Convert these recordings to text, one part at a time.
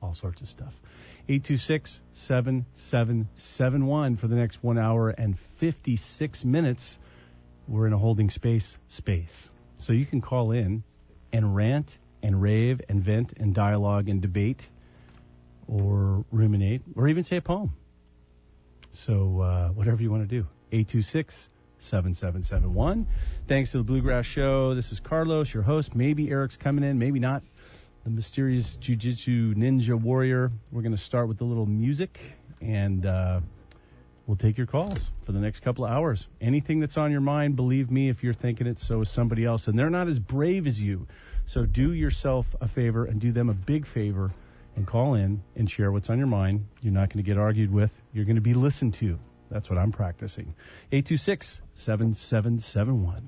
all sorts of stuff. 826-7771 for the next 1 hour and 56 minutes. We're in a holding space. So you can call in and rant and rave and vent and dialogue and debate or ruminate or even say a poem. So whatever you want to do. 826-7771. Thanks to the Bluegrass Show. This is Carlos, your host. Maybe Eric's coming in, maybe not. The mysterious Jiu-Jitsu ninja warrior. We're going to start with a little music, and we'll take your calls for the next couple of hours. Anything that's on your mind, believe me, if you're thinking it, so is somebody else. And they're not as brave as you. So do yourself a favor and do them a big favor and call in and share what's on your mind. You're not going to get argued with. You're going to be listened to. That's what I'm practicing. 826-7771.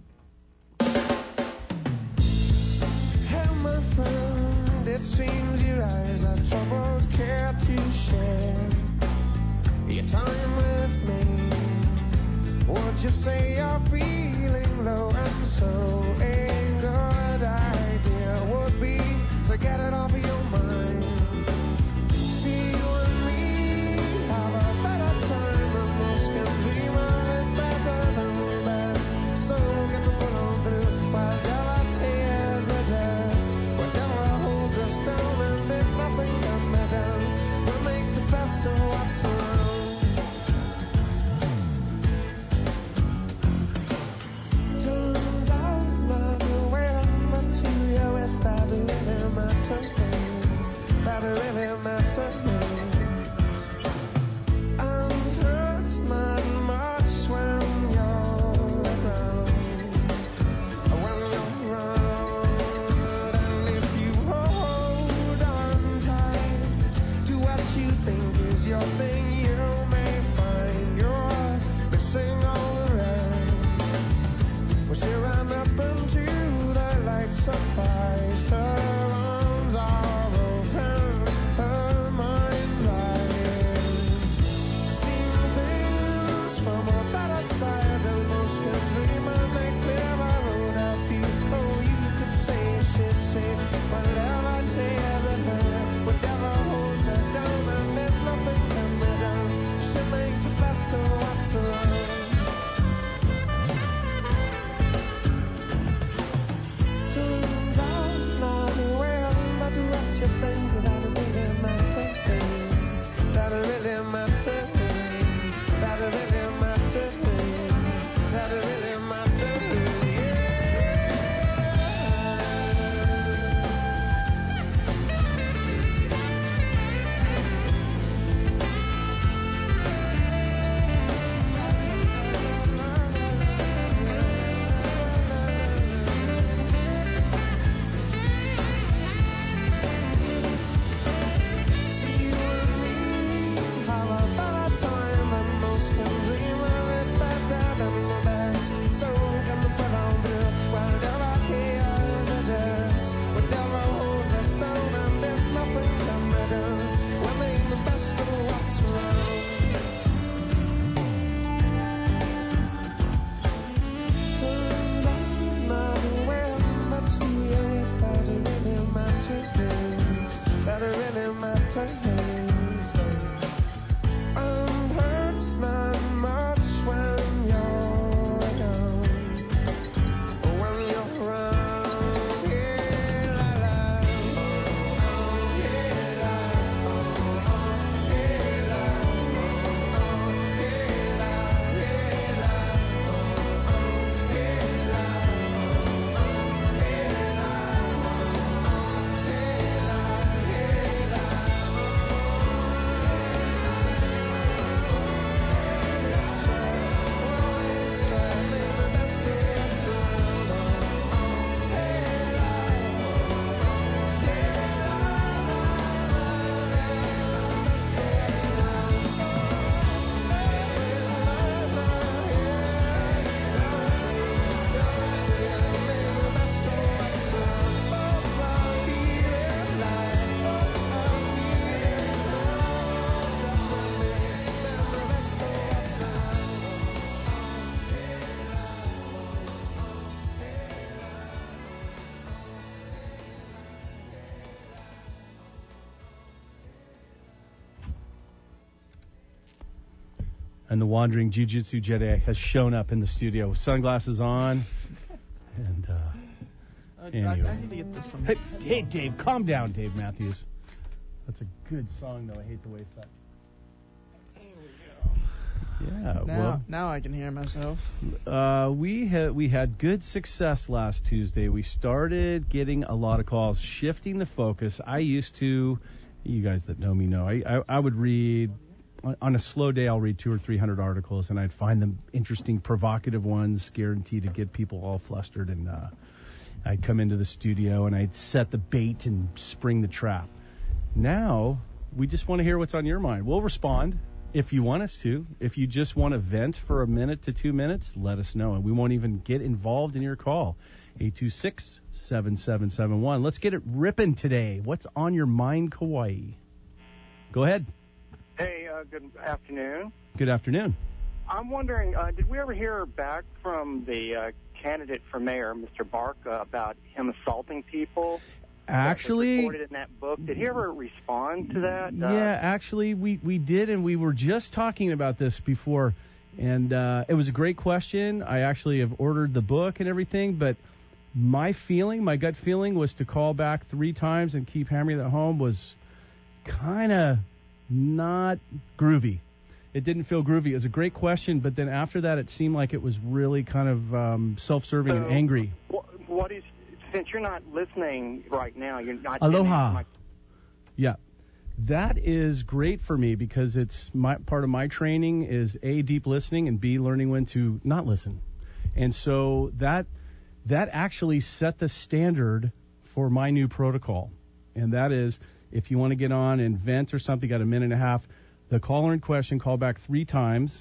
It seems your eyes have troubled care to share your time with me. Would you say you're feeling low, and so a good idea would be to get it off of your mind. See you and me have a better time than most can dream of, it better than the best. So get the pull on through while there are tears of dust. Whatever holds us down, and if nothing can be done, we'll make the best of what's around. Turns out not well, but to you it that really matters, that really matters. And hurts not much when you're around, when you're around. And if you hold on tight to what you think is your thing, you may find you're missing all the rest. When she ran up into the light, surprised, her arms are open, her mind's eyes seeing things from a better side than most can dream, and they clear a road out for you. Oh, you could say, she'd say, whatever tears at her, whatever holds her down, and if nothing can be done, she'll make the best of what's around. Turns out not well, but what you think that really matters, that really matters, that really matters, that really matters, see you and me have a better time than most can dream of, it better than the best. So can the put on through while there are tears of dust. Whatever holds us down, and if nothing can be done, we'll make the best of what's around. Turns out not well, but to you it that really matters, that really matters. And hurts not much when you're down, when you're around. Yeah, la la, yeah, la, yeah, la, yeah, la, yeah, la, yeah, la, and the wandering Jiu-Jitsu Jedi has shown up in the studio with sunglasses on. And anyway. I need to get this one. Hey, Dave, calm down, Dave Matthews. That's a good song, though. I hate to waste that. Yeah, Now I can hear myself. we had good success last Tuesday. We started getting a lot of calls, shifting the focus. I used to, you guys that know me know, I would read, on a slow day, I'll read 200 or 300 articles, and I'd find them interesting, provocative ones, guaranteed to get people all flustered. And I'd come into the studio, and I'd set the bait and spring the trap. Now, we just want to hear what's on your mind. We'll respond if you want us to. If you just want to vent for a minute to 2 minutes, let us know, and we won't even get involved in your call. 826-7771. Let's get it ripping today. What's on your mind, Kauai? Go ahead. Hey, good afternoon. Good afternoon. I'm wondering, did we ever hear back from the candidate for mayor, Mr. Barca, about him assaulting people? Actually, reported in that book. Did he ever respond to that? Yeah, actually, we did, and we were just talking about this before, and it was a great question. I actually have ordered the book and everything, but my gut feeling was to call back 3 times and keep hammering that home was kind of not groovy. It didn't feel groovy. It was a great question, but then after that, it seemed like it was really kind of self-serving and angry. What is... Since you're not listening right now, you're not... Aloha. Yeah. That is great for me because it's part of my training is A, deep listening, and B, learning when to not listen. And so that actually set the standard for my new protocol. And that is, if you want to get on and vent or something, got a minute and a half, the caller in question, call back 3 times.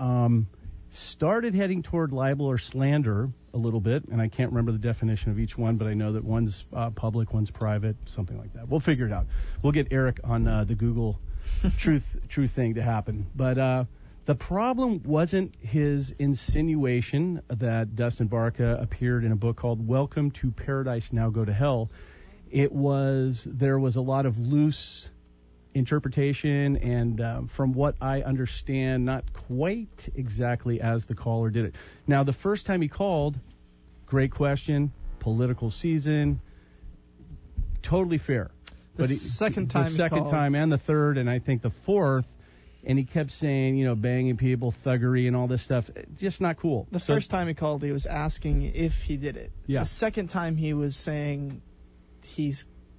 Started heading toward libel or slander a little bit, and I can't remember the definition of each one, but I know that one's public, one's private, something like that. We'll figure it out. We'll get Eric on the Google truth thing to happen. But the problem wasn't his insinuation that Dustin Barca appeared in a book called Welcome to Paradise, Now Go to Hell. There was a lot of loose interpretation, and from what I understand, not quite exactly as the caller did it. Now, the first time he called, great question, political season, totally fair. The second time and the third, and I think the fourth, and he kept saying, banging people, thuggery, and all this stuff. Just not cool. The first time he called, he was asking if he did it. Yeah. The second time, he was saying he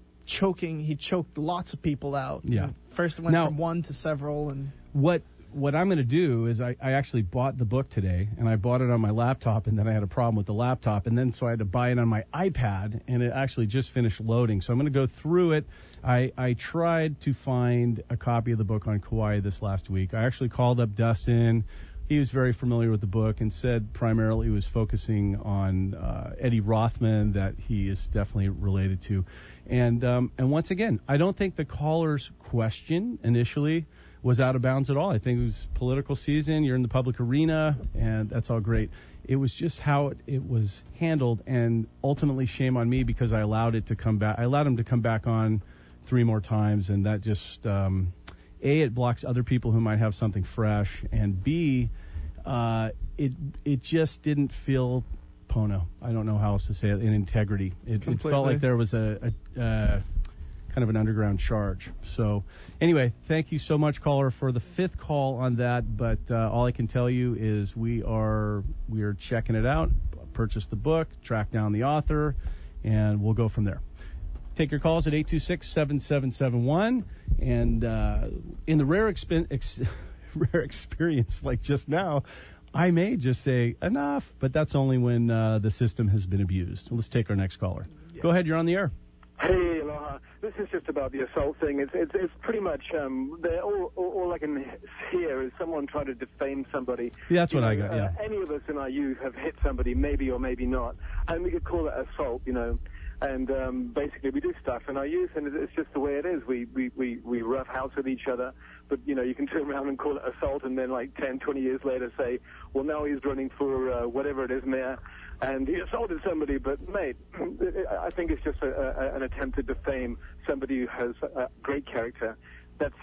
choked lots of people out. Yeah. First it went from 1 to several. And what I'm going to do is I actually bought the book today, and I bought it on my laptop, and then I had a problem with the laptop, and then so I had to buy it on my iPad, and it actually just finished loading. So I'm going to go through it. I tried to find a copy of the book on Kauai this last week. I actually called up Dustin. He was very familiar with the book and said primarily he was focusing on Eddie Rothman, that he is definitely related to. And once again, I don't think the caller's question initially was out of bounds at all. I think it was political season. You're in the public arena, and that's all great. It was just how it was handled, and ultimately shame on me because I allowed it to come back. I allowed him to come back on 3 more times, and that just... A, it blocks other people who might have something fresh, and B, it just didn't feel Pono. I don't know how else to say it, in integrity. It felt like there was a kind of an underground charge. So anyway, thank you so much, caller, for the 5th call on that, but all I can tell you is we are checking it out, purchase the book, track down the author, and we'll go from there. Take your calls at 826-7771. And in the rare experience like just now, I may just say enough, but that's only when the system has been abused. Let's take our next caller. Yeah. Go ahead, you're on the air. Hey, aloha. This is just about the assault thing. It's pretty much all I can hear is someone trying to defame somebody. Yeah, that's what I got. Yeah. Any of us in our youth have hit somebody, maybe or maybe not, and we could call it assault. And basically, we do stuff in our youth, and it's just the way it is. We rough house with each other, but, you can turn around and call it assault, and then, 10, 20 years later say, well, now he's running for whatever it is, mayor, and he assaulted somebody. But, mate, I think it's just an attempt to defame somebody who has great character. That's it.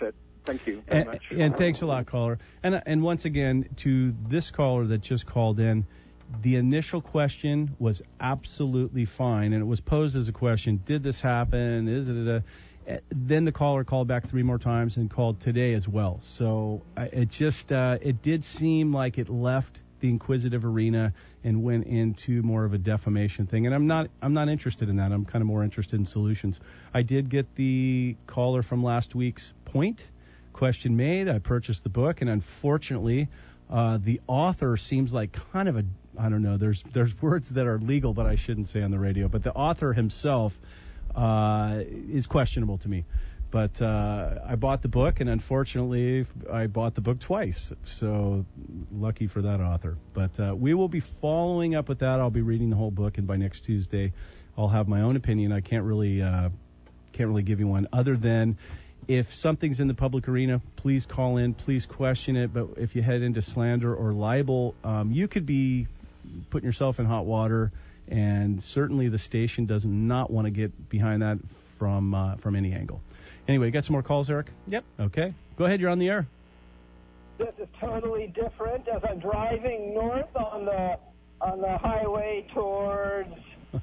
Thank you very much. And thanks a lot, caller. And once again, to this caller that just called in, the initial question was absolutely fine, and it was posed as a question: did this happen? Is it Then the caller called back 3 more times and called today as well. So it did seem like it left the inquisitive arena and went into more of a defamation thing. And I'm not interested in that. I'm kind of more interested in solutions. I did get the caller from last week's point. Question made. I purchased the book, and unfortunately, the author seems like kind of I don't know. There's words that are legal, but I shouldn't say on the radio. But the author himself is questionable to me. But I bought the book, and unfortunately, I bought the book twice. So lucky for that author. But we will be following up with that. I'll be reading the whole book, and by next Tuesday, I'll have my own opinion. I can't really give you one other than, if something's in the public arena, please call in, please question it. But if you head into slander or libel, you could be putting yourself in hot water, and certainly the station does not want to get behind that from any angle. Anyway, you got some more calls, Eric? Yep. Okay. Go ahead, you're on the air. This is totally different. As I'm driving north on the highway towards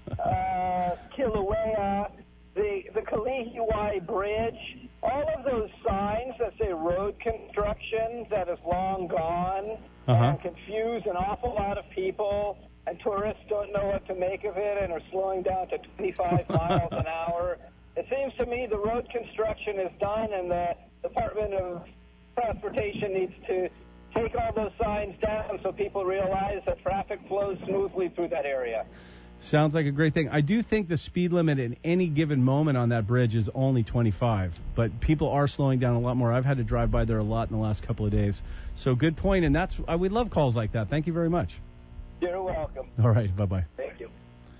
Kilauea, the Kalihiwai Bridge, all of those signs that say road construction that is long gone and confuse an awful lot of people, and tourists don't know what to make of it and are slowing down to 25 miles an hour. It seems to me the road construction is done, and the Department of Transportation needs to take all those signs down so people realize that traffic flows smoothly through that area. Sounds like a great thing. I do think the speed limit at any given moment on that bridge is only 25, but people are slowing down a lot more. I've had to drive by there a lot in the last couple of days. So good point, and we love calls like that. Thank you very much. You're welcome. All right, bye-bye. Thank you.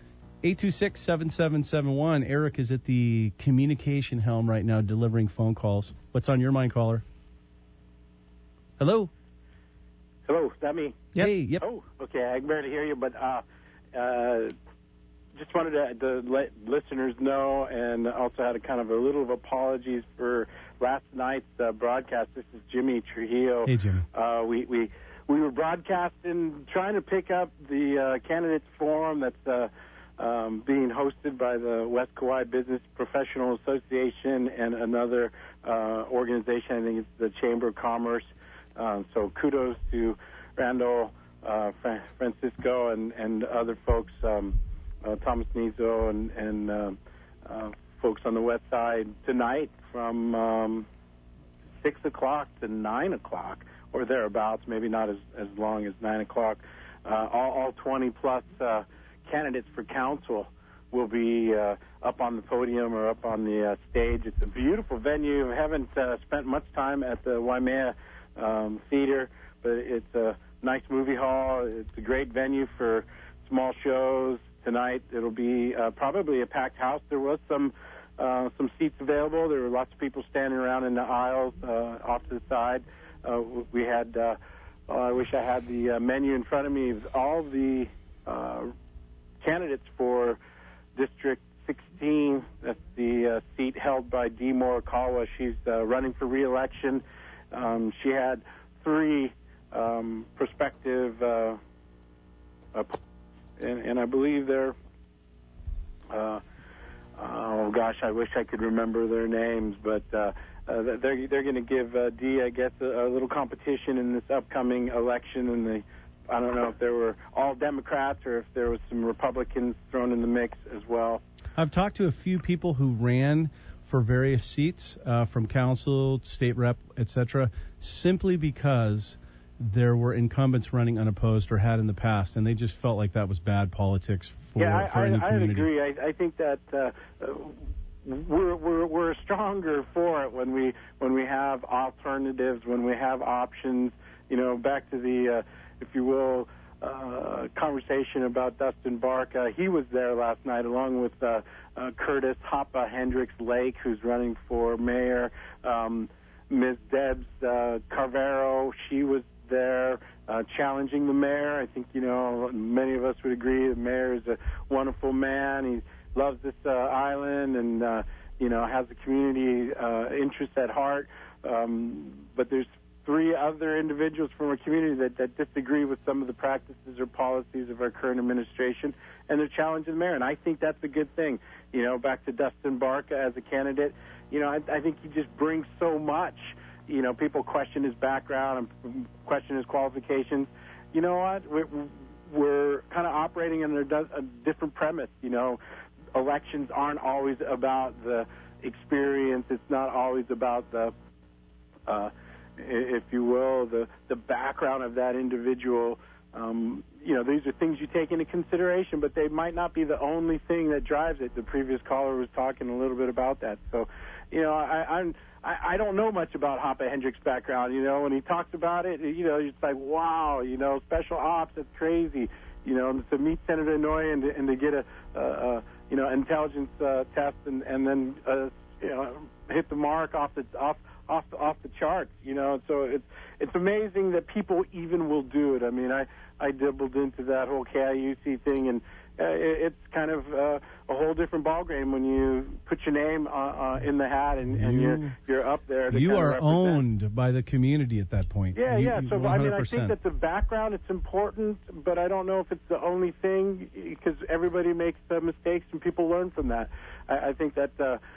826-7771. Eric is at the communication helm right now delivering phone calls. What's on your mind, caller? Hello? Hello, is that me? Yep. Hey, yep. Oh, okay, I can barely hear you, but just wanted to let listeners know, and also had a kind of a little of apologies for last night's broadcast. This is Jimmy Trujillo. Hey, Jimmy. We were broadcasting, trying to pick up the candidates forum that's being hosted by the West Kauai Business Professional Association and another organization. I think it's the Chamber of Commerce. So kudos to Randall, Francisco, and other folks, Thomas Nizo and folks on the west side tonight from 6 o'clock to 9 o'clock or thereabouts, maybe not as long as 9 o'clock. All 20-plus candidates for council will be up on the podium or up on the stage. It's a beautiful venue. I haven't spent much time at the Waimea Theater, but it's a nice movie hall. It's a great venue for small shows. Tonight it'll be probably a packed house. There was some seats available. There were lots of people standing around in the aisles off to the side. We had, I wish I had the menu in front of me. All the candidates for District 16, that's the seat held by Dee Morikawa. She's running for re-election. She had 3 prospective, and I believe they're, oh gosh, I wish I could remember their names, but they're going to give Dee, I guess, a little competition in this upcoming election. And I don't know if there were all Democrats or if there was some Republicans thrown in the mix as well. I've talked to a few people who ran for various seats, from council, state rep, etc., simply because there were incumbents running unopposed or had in the past, and they just felt like that was bad politics for any community. I would agree. I think that we're stronger for it when we have alternatives, when we have options. You know, back to the, if you will, conversation about Dustin Bark. He was there last night along with Curtis Hapa Hendricks Lake, who's running for mayor. Ms. Debs Carvero, she was there challenging the mayor. I think, you know, many of us would agree the mayor is a wonderful man. He loves this island, and has the community interest at heart. But there's 3 other individuals from our community that disagree with some of the practices or policies of our current administration, and they're challenging the mayor. And I think that's a good thing. Back to Dustin Barca as a candidate, I think he just brings so much. People question his background and question his qualifications. You know what? We're kind of operating under a different premise. Elections aren't always about the experience. It's not always about the, if you will, the background of that individual. These are things you take into consideration, but they might not be the only thing that drives it. The previous caller was talking a little bit about that. So, I don't know much about Hoppe Hendricks' background. When he talks about it, it's like, wow, special ops, that's crazy. To meet Senator Inouye and to get a intelligence test and then hit the mark off the charts. So it's amazing that people even will do it. I mean, I dabbled into that whole KIUC thing, and it's kind of a whole different ballgame when you put your name in the hat and you're up there. You are owned by the community at that point. Yeah. So 100%. I think that the background, it's important, but I don't know if it's the only thing, because everybody makes mistakes and people learn from that. I think that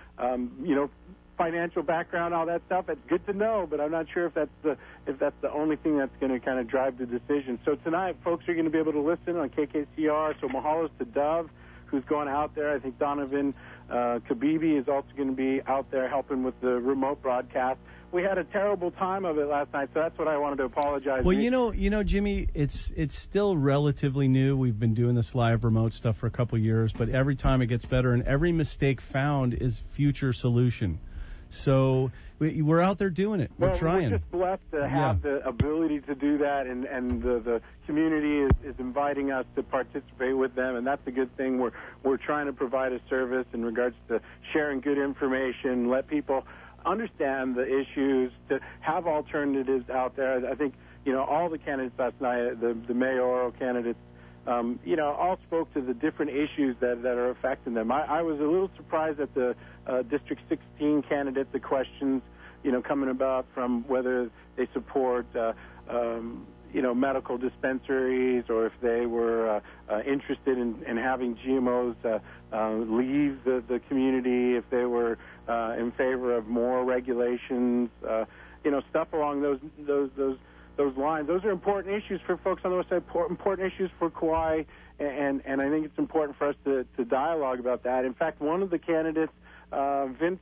financial background, all that stuff, it's good to know, but I'm not sure if that's the only thing that's going to kind of drive the decision. So tonight, folks are going to be able to listen on KKCR. So mahalos to Dove, who's going out there. I think Donovan Kabibi is also going to be out there helping with the remote broadcast. We had a terrible time of it last night, so that's what I wanted to apologize. Well, Jimmy, it's still relatively new. We've been doing this live remote stuff for a couple of years, but every time it gets better, and every mistake found is future solution. So we're out there doing it. We're trying. We're just blessed to have the ability to do that, and the community is inviting us to participate with them, and that's a good thing. We're trying to provide a service in regards to sharing good information, let people understand the issues, to have alternatives out there. I think, all the candidates last night, the mayoral candidates, all spoke to the different issues that are affecting them. I was a little surprised at the District 16 candidate, the questions, coming about from whether they support, medical dispensaries, or if they were interested in having GMOs leave the community, if they were in favor of more regulations, stuff along those lines. Those are important issues for folks on the West Side, important issues for Kauai, and I think it's important for us to dialogue about that. In fact, one of the candidates, Vince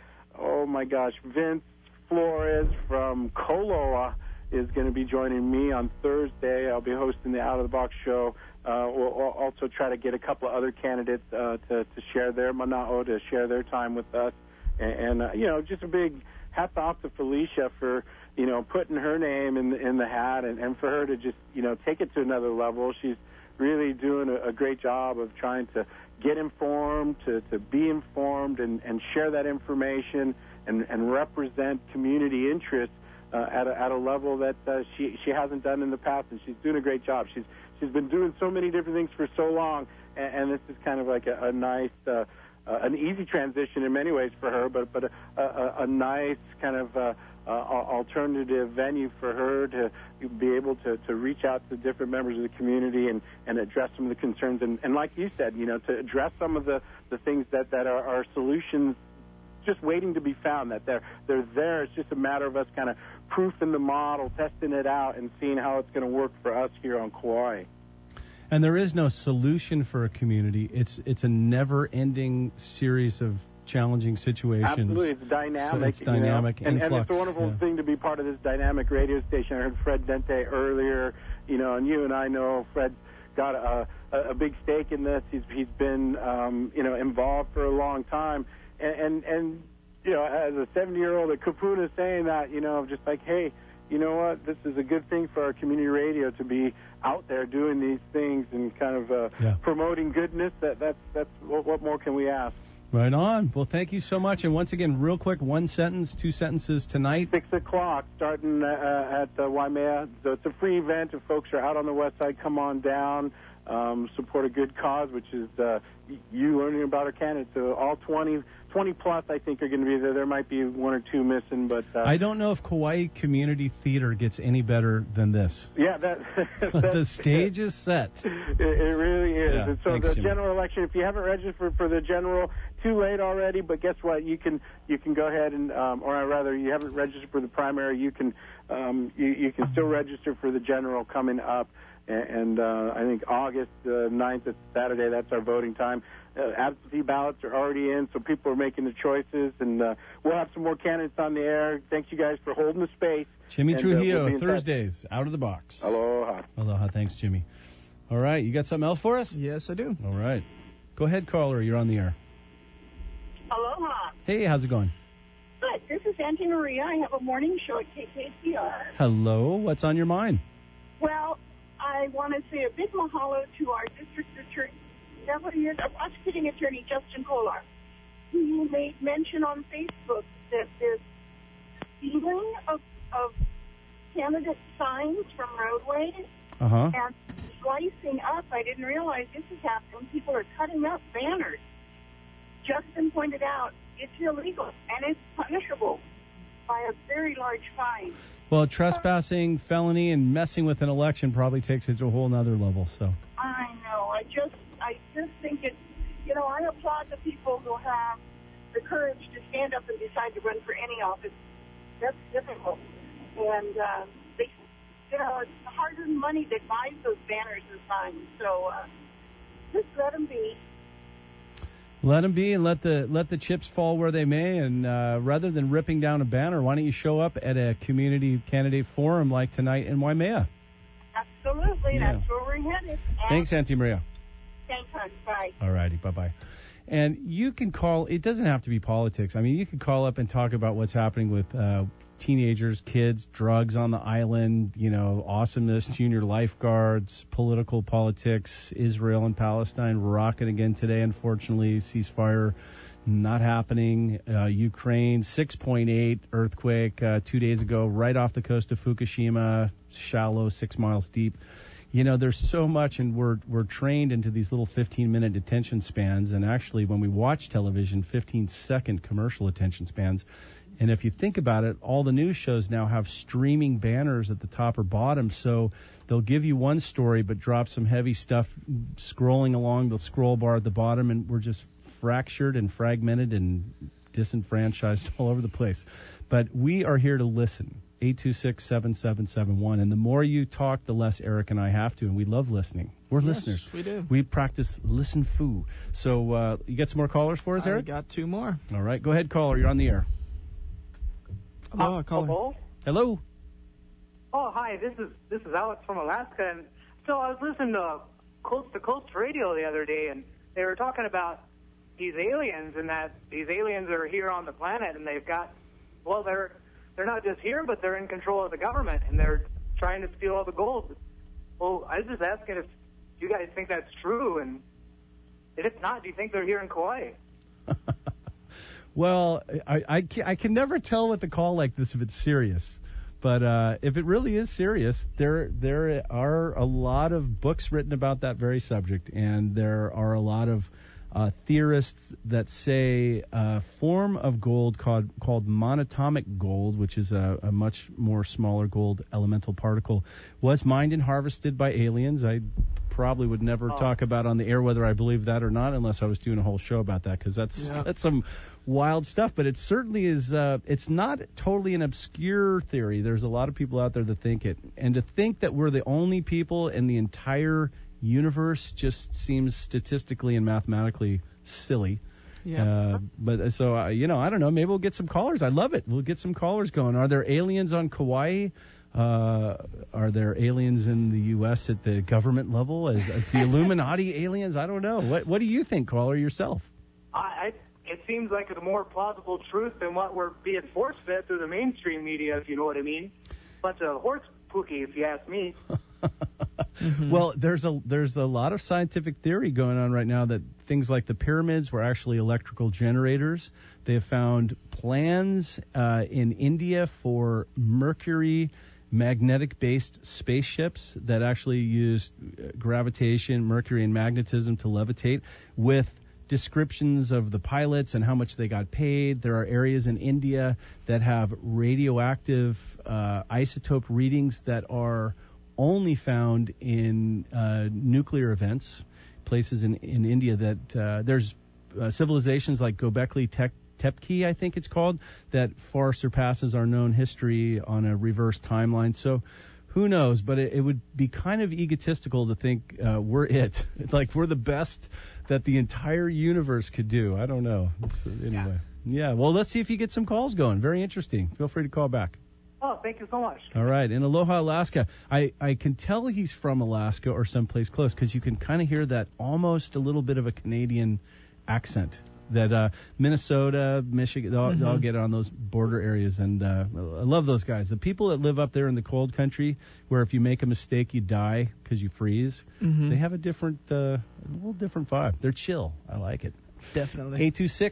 Flores from Koloa, is going to be joining me on Thursday. I'll be hosting the Out of the Box show. We'll also try to get a couple of other candidates to share their mana'o, to share their time with us. And just a big hats off to Felicia for, putting her name in the hat, and for her to just, take it to another level. She's really doing a great job of trying to get informed, to be informed, and share that information and represent community interests at a level that she hasn't done in the past, and she's doing a great job. She's been doing so many different things for so long, and this is kind of like a nice, an easy transition in many ways for her, but a nice kind of alternative venue for her to be able to reach out to different members of the community and address some of the concerns, and like you said, to address some of the things that are solutions just waiting to be found, that they're there. It's just a matter of us kind of proofing the model, testing it out, and seeing how it's going to work for us here on Kauai. And there is no solution for a community. It's a never-ending series of challenging situations. Absolutely, it's dynamic. So it's dynamic, and it's a wonderful thing to be part of this dynamic radio station. I heard Fred Dente earlier, and you and I know Fred's got a big stake in this. He's been involved for a long time. And as a 70-year-old at Kapuna saying that, just like, hey, you know what, this is a good thing for our community radio to be out there doing these things and kind of promoting goodness. That's what more can we ask? Right on. Well, thank you so much. And once again, real quick, 1 sentence, 2 sentences tonight. 6 o'clock, starting at Waimea. So it's a free event. If folks are out on the west side, come on down. Support a good cause, which is you learning about our candidates. So all 20 20 plus, I think, are going to be there. There might be one or two missing, but I don't know if Kauai Community Theater gets any better than this. yeah, that The stage is set. It really is. Yeah, And so thanks, the Jimmy. general election, if you haven't registered for the general, too late already. But guess what? You can go ahead and, or rather, you haven't registered for the primary. You can you can still register for the general coming up. And I think August 9th, it's Saturday. That's our voting time. Absentee ballots are already in, so people are making the choices, and we'll have some more candidates on the air. Thanks, you guys, for holding the space. Jimmy And, Trujillo, we'll be in touch. Thursdays, out of the box. Aloha. Aloha. Thanks, Jimmy. All right, you got something else for us? Yes, I do. All right. Go ahead, caller. You're on the air. Aloha. Hey, how's it going? Good. This is Auntie Maria. I have a morning show at KKCR. Hello. What's on your mind? Well, I want to say a big mahalo to our district attorney, several years, our prosecuting attorney, Justin Kolar, who made mention on Facebook that this stealing of candidate signs from roadways Uh-huh. and slicing up. I didn't realize this is happening. People are cutting up banners. Justin pointed out it's illegal and it's punishable by a very large fine. Well, trespassing, felony, and messing with an election probably takes it to a whole nother level. So, I know. I just think it's, I applaud the people who have the courage to stand up and decide to run for any office. That's difficult. And they, it's the hard-earned money that buys those banners and signs. So just let them be. let them be and let the chips fall where they may. And rather than ripping down a banner, why don't you show up at a community candidate forum like tonight in Waimea? Absolutely. Yeah. That's where we're headed. Thanks, Auntie Maria. Thanks, hon. Bye. All righty. Bye-bye. And you can call. It doesn't have to be politics. I mean, you can call up and talk about what's happening with teenagers, kids, drugs on the island, awesomeness, junior lifeguards, political politics, Israel and Palestine rocking again today, unfortunately. Ceasefire not happening. Ukraine, 6.8 earthquake 2 days ago, right off the coast of Fukushima, shallow, 6 miles deep. There's so much, and we're trained into these little 15-minute attention spans, and actually when we watch television, 15-second commercial attention spans. And if you think about it, all the news shows now have streaming banners at the top or bottom, so they'll give you one story but drop some heavy stuff scrolling along the scroll bar at the bottom, and we're just fractured and fragmented and disenfranchised all over the place. But we are here to listen. 826-7771. And the more you talk, the less Eric and I have to. And we love listening. We're listeners. We do. We practice listen foo. So you got some more callers for us, I Eric? got two more. All right. Go ahead, caller. You're on the air. Hello, caller. Hello? Hello. Oh, hi. This is Alex from Alaska. And so I was listening to Coast to Coast Radio the other day, and they were talking about these aliens and that these aliens are here on the planet, and they've got, well, they're not just here, but they're in control of the government, and they're trying to steal all the gold. Well, I was just asking if you guys think that's true, and if not, do you think they're here in Kauai? Well, I can never tell with a call like this if it's serious. But if it really is serious, there are a lot of books written about that very subject, and there are a lot of theorists that say a form of gold called monatomic gold, which is a much more smaller gold elemental particle, was mined and harvested by aliens. I probably would never talk about on the air whether I believe that or not unless I was doing a whole show about that, because that's some wild stuff. But it certainly is. It's not totally an obscure theory. There's a lot of people out there that think it, and to think that we're the only people in the entire universe just seems statistically and mathematically silly. Yeah. But so I don't know. Maybe we'll get some callers. I love it. We'll get some callers going. Are there aliens on Kauai? Are there aliens in the U.S. at the government level? As the Illuminati aliens? I don't know. What do you think, caller, yourself? It seems like a more plausible truth than what we're being force-fed through the mainstream media, if you know what I mean. Bunch of horse pookie, if you ask me. Well, there's a lot of scientific theory going on right now that things like the pyramids were actually electrical generators. They have found plans in India for Mercury magnetic-based spaceships that actually use gravitation, Mercury, and magnetism to levitate with descriptions of the pilots and how much they got paid. There are areas in India that have radioactive isotope readings that are only found in nuclear events. Places in India that there's civilizations like Göbekli Tepe, I think it's called, that far surpasses our known history on a reverse timeline. So who knows? But it would be kind of egotistical to think we're it. Like we're the best that the entire universe could do. I don't know. Anyway. Yeah. Well, let's see if you get some calls going. Very interesting. Feel free to call back. Oh, thank you so much. All right. In Aloha, Alaska. I can tell he's from Alaska or someplace close because you can kind of hear that almost a little bit of a Canadian accent that Minnesota, Michigan, they all get on those border areas. And I love those guys. The people that live up there in the cold country where if you make a mistake, you die because you freeze, they have a little different vibe. They're chill. I like it. Definitely.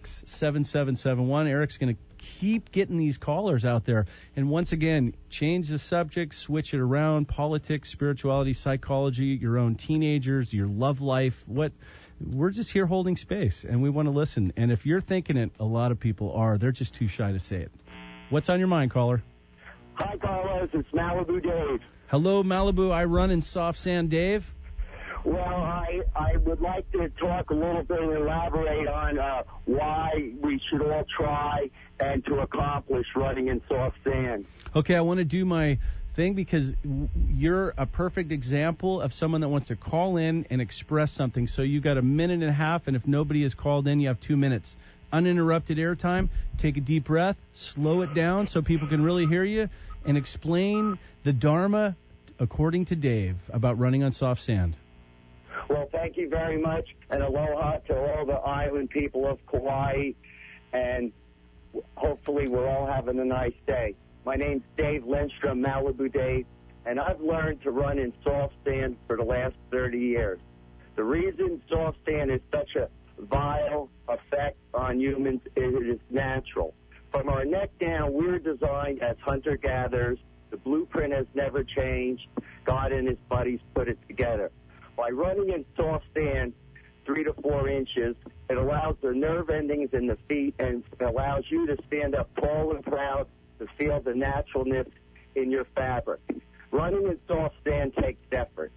826-7771. Eric's going to keep getting these callers out there. And once again, change the subject, switch it around, politics, spirituality, psychology, your own teenagers, your love life. We're just here holding space, and we want to listen. And if you're thinking it, a lot of people are. They're just too shy to say it. What's on your mind, caller? Hi, Carlos. It's Malibu Dave. Hello, Malibu. I run in soft sand, Dave. Well, I would like to talk a little bit and elaborate on why we should all try and to accomplish running in soft sand. Okay, I want to do my thing because you're a perfect example of someone that wants to call in and express something. So you got a minute and a half, and if nobody has called in, you have 2 minutes. Uninterrupted airtime. Take a deep breath, slow it down so people can really hear you, and explain the Dharma according to Dave about running on soft sand. Well, thank you very much, and aloha to all the island people of Kauai, and hopefully we're all having a nice day. My name's Dave Lindstrom, Malibu Dave, and I've learned to run in soft sand for the last 30 years. The reason soft sand is such a vile effect on humans is it is natural. From our neck down, we're designed as hunter-gatherers. The blueprint has never changed. God and his buddies put it together. By running in soft sand 3 to 4 inches, it allows the nerve endings in the feet and allows you to stand up tall and proud to feel the naturalness in your fabric. Running in soft sand takes effort.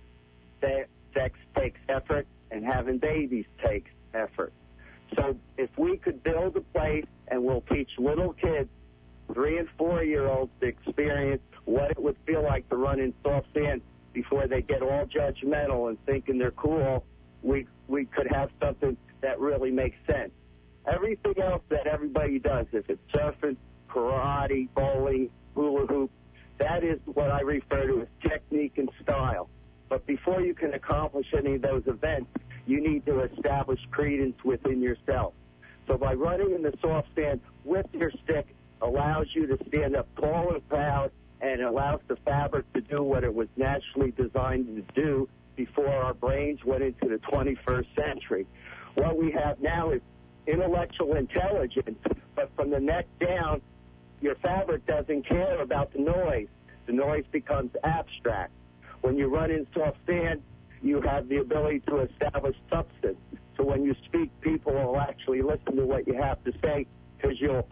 Sex takes effort, and having babies takes effort. So if we could build a place and we'll teach little kids, 3- and 4-year-olds, to experience what it would feel like to run in soft sand before they get all judgmental and thinking they're cool, we could have something that really makes sense. Everything else that everybody does, if it's surfing, karate, bowling, hula hoop, that is what I refer to as technique and style. But before you can accomplish any of those events, you need to establish credence within yourself. So by running in the soft sand with your stick allows you to stand up tall and proud, and it allows the fabric to do what it was naturally designed to do before our brains went into the 21st century. What we have now is intellectual intelligence, but from the neck down, your fabric doesn't care about the noise. The noise becomes abstract. When you run in soft sand, you have the ability to establish substance. So when you speak, people will actually listen to what you have to say because you'll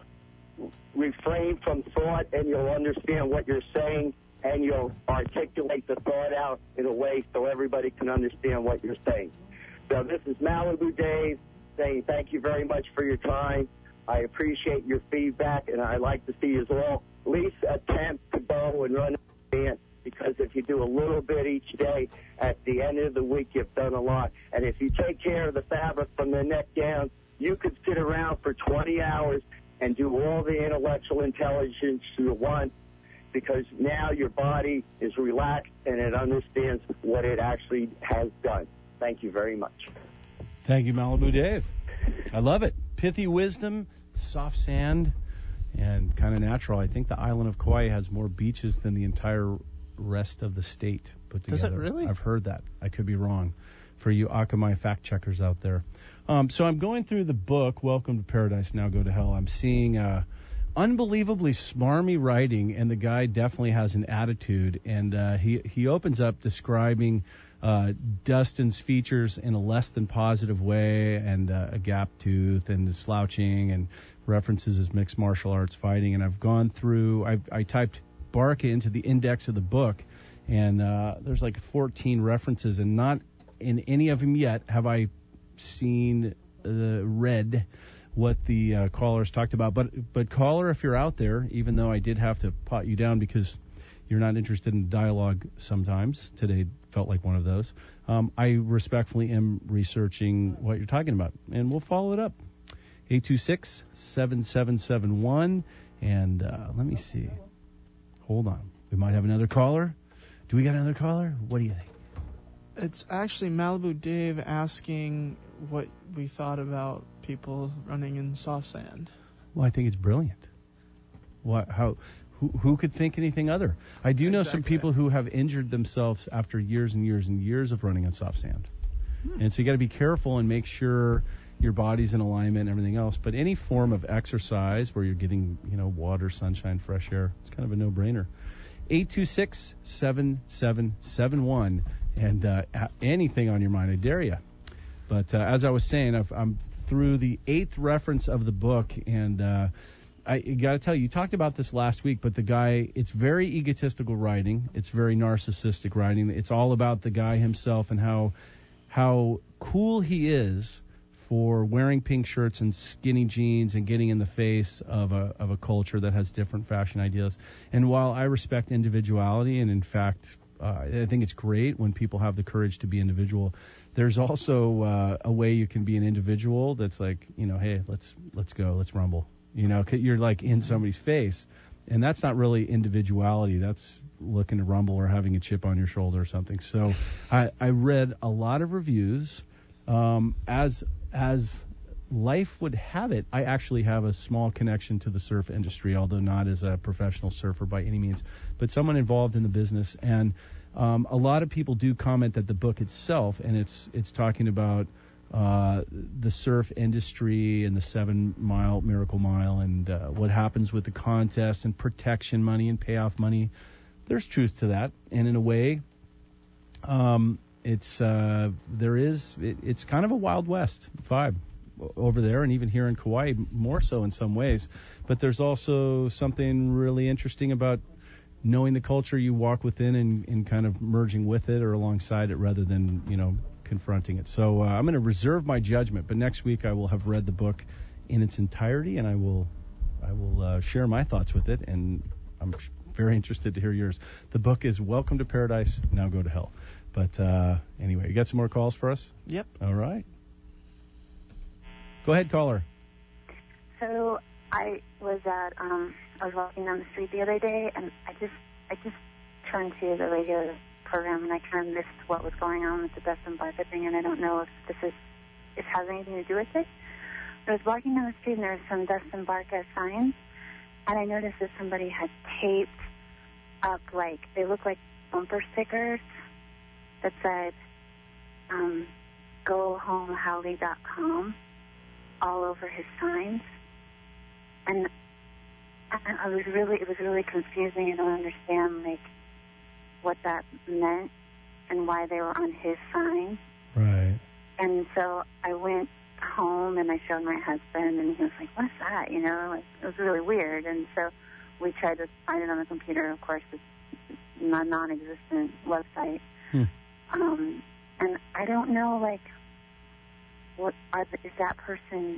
refrain from thought and you'll understand what you're saying and you'll articulate the thought out in a way so everybody can understand what you're saying. So this is Malibu Dave saying thank you very much for your time. I appreciate your feedback, and I'd like to see you all at least attempt to bow and run in, because if you do a little bit each day, at the end of the week, you've done a lot. And if you take care of the fabric from the neck down, you could sit around for 20 hours and do all the intellectual intelligence you want, because now your body is relaxed and it understands what it actually has done. Thank you very much. Thank you, Malibu Dave. I love it. Pithy wisdom, soft sand, and kind of natural. I think the island of Kauai has more beaches than the entire rest of the state put together. Does it really? I've heard that. I could be wrong. For you Akamai fact checkers out there. So I'm going through the book, Welcome to Paradise, Now Go to Hell. I'm seeing unbelievably smarmy writing, and the guy definitely has an attitude. And he opens up describing Dustin's features in a less than positive way, and a gap tooth and slouching, and references his mixed martial arts fighting. And I've gone through, I typed Barca into the index of the book, and there's like 14 references, and not in any of them yet have I seen read what the callers talked about. But caller, if you're out there, even though I did have to pot you down because you're not interested in dialogue sometimes, today felt like one of those, I respectfully am researching what you're talking about, and we'll follow it up. 826-7771, and let me see. Hold on. We might have another caller. Do we got another caller? What do you think? It's actually Malibu Dave asking what we thought about people running in soft sand. Well, I think it's brilliant. Who could think anything other? I do know some people who have injured themselves after years and years and years of running on soft sand. And so you got to be careful and make sure your body's in alignment and everything else. But any form of exercise where you're getting, water, sunshine, fresh air, it's kind of a no-brainer. 826-7771, and anything on your mind, I dare you. But as I was saying, I'm through the 8th reference of the book, and I got to tell you talked about this last week, but the guy, it's very egotistical writing. It's very narcissistic writing. It's all about the guy himself and how cool he is for wearing pink shirts and skinny jeans and getting in the face of a culture that has different fashion ideas. And while I respect individuality, and in fact, I think it's great when people have the courage to be individual, there's also a way you can be an individual that's like, hey, let's go, let's rumble. You're like in somebody's face, and that's not really individuality. That's looking to rumble or having a chip on your shoulder or something. So I read a lot of reviews. As life would have it, I actually have a small connection to the surf industry, although not as a professional surfer by any means, but someone involved in the business. And a lot of people do comment that the book itself, and it's talking about the surf industry and the 7 Mile Miracle Mile, and what happens with the contest and protection money and payoff money. There's truth to that, and in a way, it's kind of a Wild West vibe over there, and even here in Kauai, more so in some ways. But there's also something really interesting about knowing the culture you walk within and kind of merging with it or alongside it rather than, confronting it. So I'm going to reserve my judgment, but next week I will have read the book in its entirety, and I will share my thoughts with it, and I'm very interested to hear yours. The book is Welcome to Paradise, Now Go to Hell. But anyway, you got some more calls for us? Yep. All right. Go ahead, caller. So I was walking down the street the other day, and I just turned to the radio program, and I kind of missed what was going on with the Dustin Barca thing, and I don't know if it has anything to do with it. I was walking down the street, and there were some Dustin Barca signs, and I noticed that somebody had taped up, they look like bumper stickers that said, GoHomeHowley.com all over his signs. And it was really confusing. I don't understand, what that meant and why they were on his sign. Right. And so I went home and I showed my husband, and he was like, what's that? It was really weird. And so we tried to find it on the computer. Of course, it's a non-existent website. And I don't know, is that person,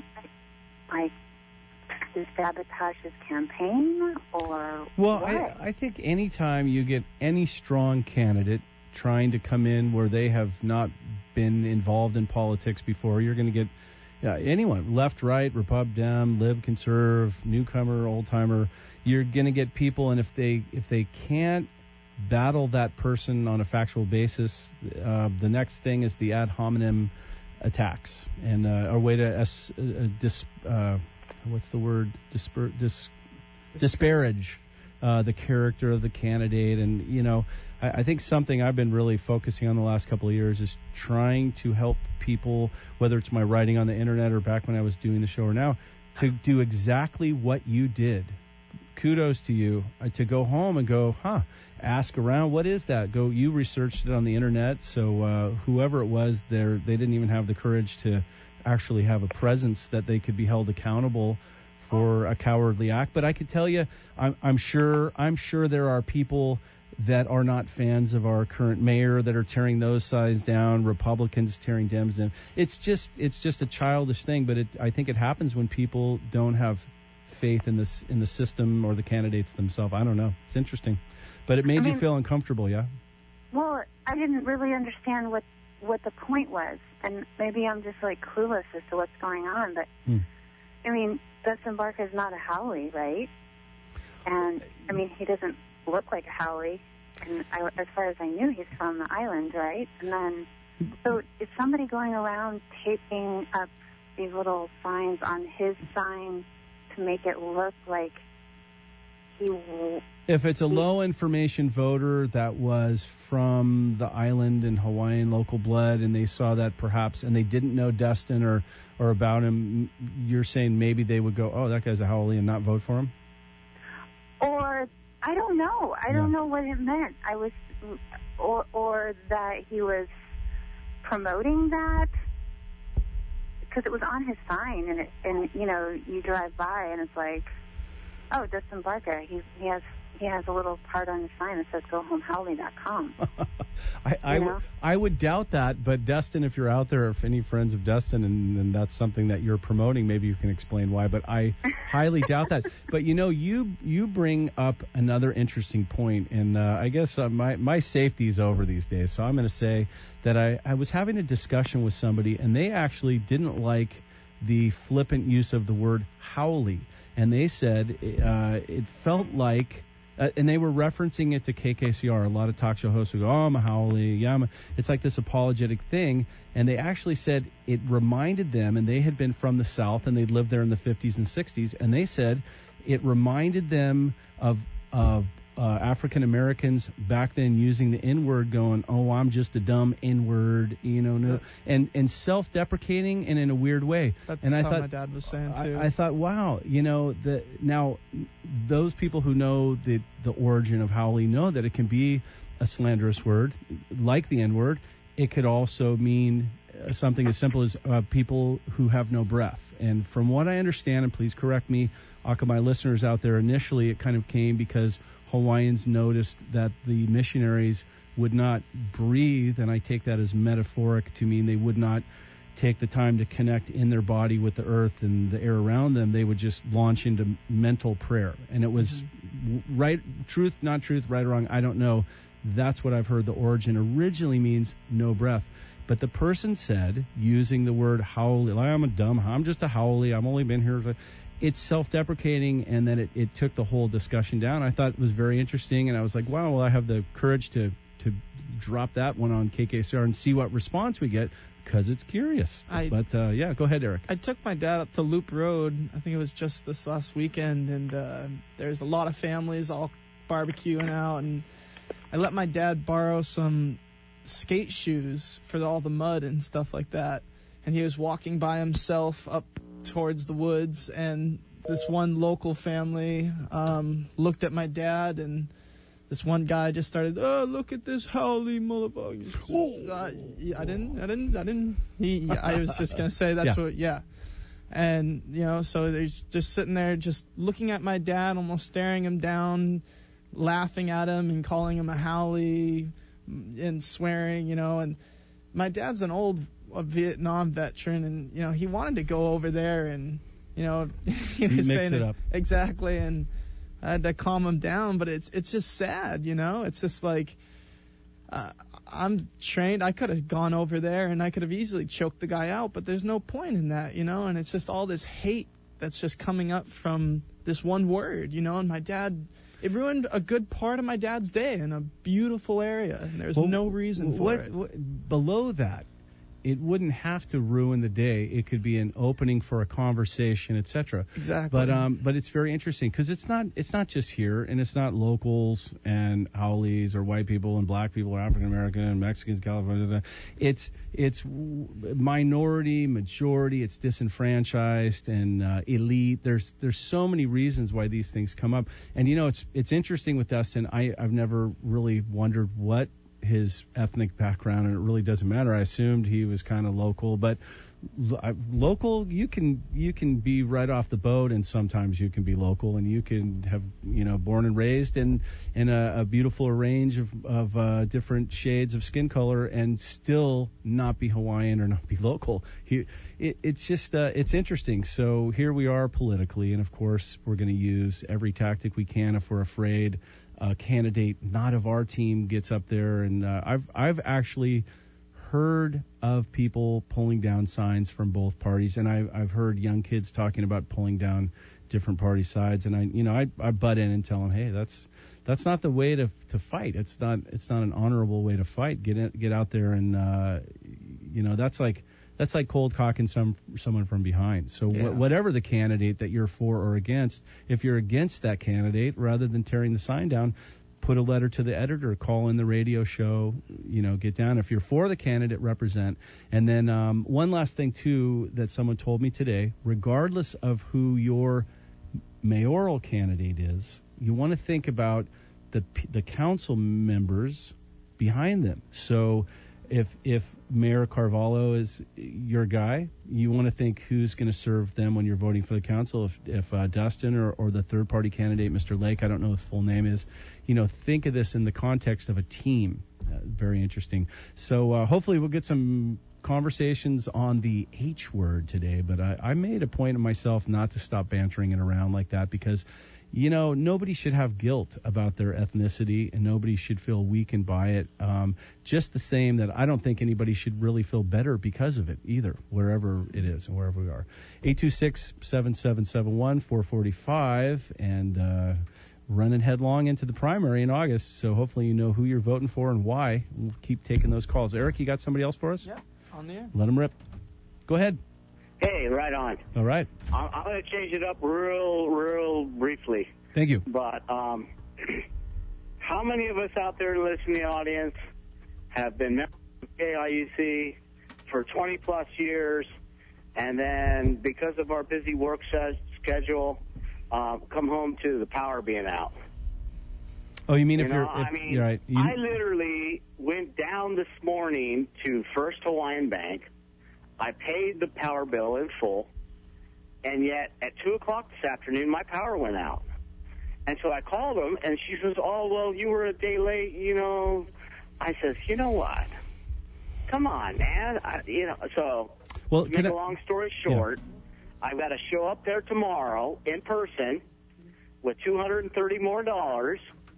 to sabotage his campaign, or well, what? I think anytime you get any strong candidate trying to come in where they have not been involved in politics before, you're going to get anyone, left, right, Repub, Dem, Lib, Conserve, newcomer, old-timer. You're going to get people, and if they can't battle that person on a factual basis, the next thing is the ad hominem attacks, and a way to what's the word? Disparage the character of the candidate. And, I think something I've been really focusing on the last couple of years is trying to help people, whether it's my writing on the internet or back when I was doing the show or now, to do exactly what you did. kudos to you to go home and go, ask around. What is that? Go. You researched it on the internet. So whoever it was there, they didn't even have the courage to actually have a presence that they could be held accountable for a cowardly act. But I could tell you, I'm sure there are people that are not fans of our current mayor that are tearing those signs down, Republicans tearing Dems down. It's just a childish thing, but I think it happens when people don't have faith in the system or the candidates themselves. I don't know. It's interesting. But it made you feel uncomfortable, yeah? Well, I didn't really understand what the point was, and maybe I'm just like clueless as to what's going on, but I mean, Dustin Barca is not a Howley, right? And I mean, he doesn't look like a Howley, and as far as I knew, he's from the island, right? And then, so is somebody going around taping up these little signs on his sign to make it look like he... If it's a low information voter that was from the island and Hawaiian local blood, and they saw that perhaps, and they didn't know Dustin or about him, you're saying maybe they would go, oh, that guy's a Howley, and not vote for him? Or I don't know. I don't know what it meant. I was, or that he was promoting that, because it was on his sign, and you know, you drive by and it's like, oh, Dustin Barca, he has a little part on his sign that says GoHomeHowley.com. I would doubt that, but Dustin, if you're out there, if any friends of Dustin, and that's something that you're promoting, maybe you can explain why, but I highly doubt that. But, you know, you bring up another interesting point, and I guess my safety's over these days, so I'm going to say that I was having a discussion with somebody, and they actually didn't like the flippant use of the word Howley, and they said it felt like... and they were referencing it to KKCR. A lot of talk show hosts would go, oh, I'm a Howley. Yeah, it's like this apologetic thing. And they actually said it reminded them, and they had been from the South, and they'd lived there in the 50s and 60s, and they said it reminded them of African Americans back then using the N-word, going, oh, I'm just a dumb N-word, you know, no, and self-deprecating and in a weird way. That's and I how thought, my dad was saying too. I thought, wow, you know, now those people who know the origin of Howley know that it can be a slanderous word, like the N-word. It could also mean something as simple as people who have no breath. And from what I understand, and please correct me, Akamai listeners out there, initially it kind of came because Hawaiians noticed that the missionaries would not breathe, and I take that as metaphoric to mean they would not take the time to connect in their body with the earth and the air around them. They would just launch into mental prayer. And it was right, truth, not truth, right or wrong, I don't know. That's what I've heard the origin originally means, no breath. But the person said, using the word Howley, like, I'm just a Howley, I've only been here. It's self-deprecating, and then it took the whole discussion down. I thought it was very interesting, and I was like, wow, well, I have the courage to drop that one on KKCR and see what response we get, because it's curious. But yeah, go ahead, Eric. I took my dad up to Loop Road, I think it was just this last weekend, and there's a lot of families all barbecuing out, and I let my dad borrow some skate shoes for all the mud and stuff like that, and he was walking by himself up towards the woods, and this one local family looked at my dad, and this one guy just started, oh, look at this Howley motherfucker. I didn't. I was just going to say that's what, yeah. And, you know, so they're just sitting there just looking at my dad, almost staring him down, laughing at him and calling him a Howley and swearing, you know, and my dad's an old Vietnam veteran, and you know he wanted to go over there, and you know he was saying it up exactly, and I had to calm him down. But it's just sad, you know. It's just like I'm trained. I could have gone over there and I could have easily choked the guy out, but there's no point in that, you know. And it's just all this hate that's just coming up from this one word, you know. And my dad, it ruined a good part of my dad's day in a beautiful area, and there's no reason for it. Below that, it wouldn't have to ruin the day. It could be an opening for a conversation, etc. Exactly. But it's very interesting because it's not just here, and it's not locals and howlies or white people and black people or African American and Mexicans, California. It's minority, majority. It's disenfranchised and elite. There's so many reasons why these things come up, and it's interesting with Dustin. I've never really wondered what his ethnic background, and it really doesn't matter. I assumed he was kind of local, but local, you can be right off the boat, and sometimes you can be local, and you can have born and raised in a beautiful range of different shades of skin color and still not be Hawaiian or not be local. It's just it's interesting. So here we are politically, and of course we're going to use every tactic we can if we're afraid a candidate not of our team gets up there. And I've actually heard of people pulling down signs from both parties, and I've heard young kids talking about pulling down different party sides, and I butt in and tell them, hey, that's not the way to fight. It's not an honorable way to fight. Get out there and that's like cold cocking someone from behind. So whatever the candidate that you're for or against, if you're against that candidate, rather than tearing the sign down, put a letter to the editor, call in the radio show, get down. If you're for the candidate, represent. And then one last thing, too, that someone told me today, regardless of who your mayoral candidate is, you want to think about the council members behind them. So if Mayor Carvalho is your guy, you want to think who's going to serve them when you're voting for the council. If Dustin or the third-party candidate, Mr. Lake, I don't know what his full name is, think of this in the context of a team. Very interesting. So hopefully we'll get some conversations on the H word today, but I made a point of myself not to stop bantering it around like that because nobody should have guilt about their ethnicity, and nobody should feel weakened by it. Just the same that I don't think anybody should really feel better because of it either, wherever it is and wherever we are. 826-7771, 445, and running headlong into the primary in August. So hopefully you know who you're voting for and why. We'll keep taking those calls. Eric, you got somebody else for us? Yeah, on the air. Let them rip. Go ahead. Hey, right on. All right. I'm going to change it up real briefly. Thank you. But how many of us out there listening in the audience have been members of KIUC for 20-plus years, and then because of our busy work schedule, come home to the power being out? Oh, you mean you're right. I literally went down this morning to First Hawaiian Bank. I paid the power bill in full, and yet at 2 o'clock this afternoon, my power went out. And so I called them, and she says, oh, well, you were a day late, I says, you know what? Come on, man. So to make a long story short, I've got to show up there tomorrow in person with $230 more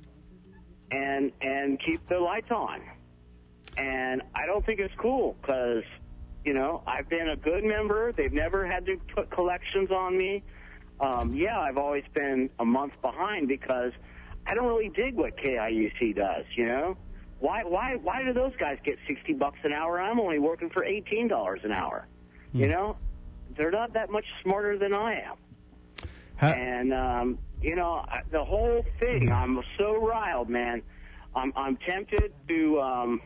and keep the lights on. And I don't think it's cool because I've been a good member. They've never had to put collections on me. I've always been a month behind because I don't really dig what KIUC does, Why do those guys get $60 an hour? I'm only working for $18 an hour. They're not that much smarter than I am. And, the whole thing, I'm so riled, man. I'm tempted to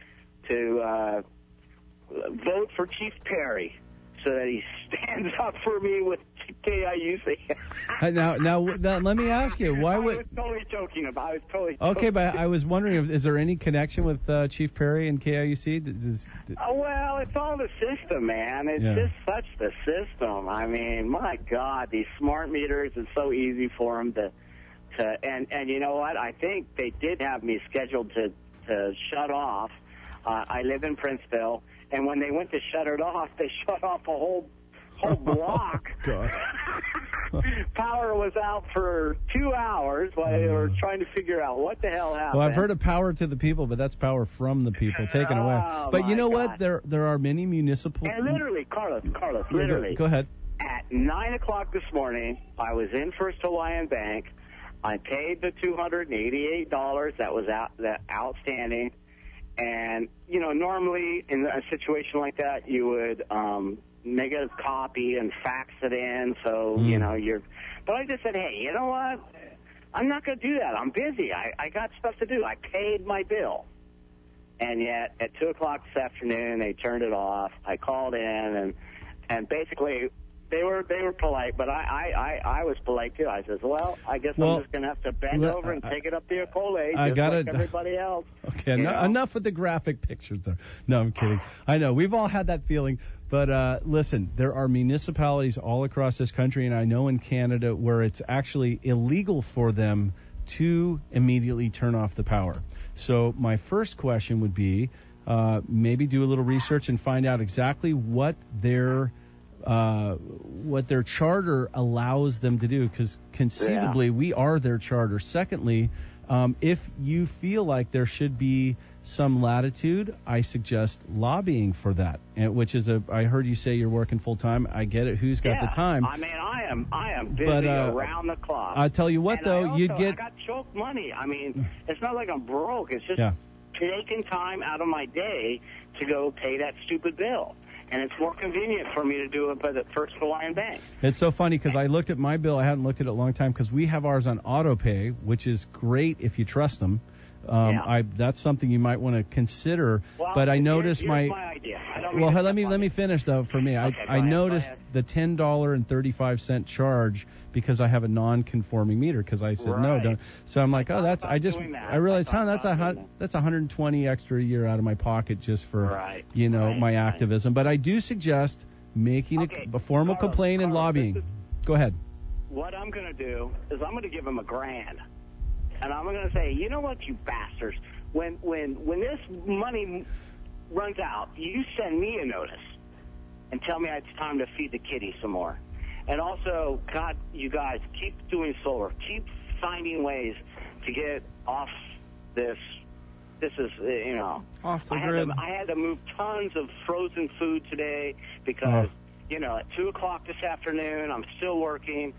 vote for Chief Perry so that he stands up for me with KIUC. now, let me ask you, why would... I was totally joking. Okay, but I was wondering, is there any connection with Chief Perry and KIUC? Well, it's all the system, man. It's just such the system. I mean, my God, these smart meters, it's so easy for them to and you know what? I think they did have me scheduled to shut off. I live in Princeville, and when they went to shut it off, they shut off a whole block. God. Power was out for 2 hours while they were trying to figure out what the hell happened. Well, I've heard of power to the people, but that's power from the people taken away. But you know what? There are many municipal... And literally, Carlos, literally. Go ahead. At 9 o'clock this morning, I was in First Hawaiian Bank. I paid the $288 that was outstanding, And, you know, normally in a situation like that, you would make a copy and fax it in. So, you know, but I just said, hey, you know what? I'm not going to do that. I'm busy. I got stuff to do. I paid my bill. And yet at 2 o'clock this afternoon, they turned it off. I called in, and basically they were polite, but I was polite too. I says, well, I guess I'm just going to have to bend over and take it up the Acole just like everybody else. Okay, enough with the graphic pictures there. No, I'm kidding. I know. We've all had that feeling. But listen, there are municipalities all across this country, and I know in Canada where it's actually illegal for them to immediately turn off the power. So my first question would be maybe do a little research and find out exactly what their charter allows them to do, because conceivably we are their charter. Secondly, if you feel like there should be some latitude, I suggest lobbying for that, which is I heard you say you're working full time. I get it. Who's got the time? I mean, I am busy around the clock. I'll tell you what, though, I got choke money. I mean, it's not like I'm broke. It's just taking time out of my day to go pay that stupid bill. And it's more convenient for me to do it by the First Hawaiian Bank. It's so funny because I looked at my bill. I hadn't looked at it a long time because we have ours on auto pay, which is great if you trust them. That's something you might want to consider. Well, but I noticed here's my idea. Let me finish though. For me, I noticed the $10.35 charge because I have a non-conforming meter because I said no, don't. So I'm like, I realized, that's $120 extra a year out of my pocket just for my activism. But I do suggest making a formal complaint and lobbying. Go ahead. What I'm going to do is I'm going to give them $1,000. And I'm going to say, you know what, you bastards, when this money runs out, you send me a notice and tell me it's time to feed the kitty some more. And also, God, you guys, keep doing solar. Keep finding ways to get off this. This is, off the grid. I had to move tons of frozen food today because, at 2 o'clock this afternoon, I'm still working.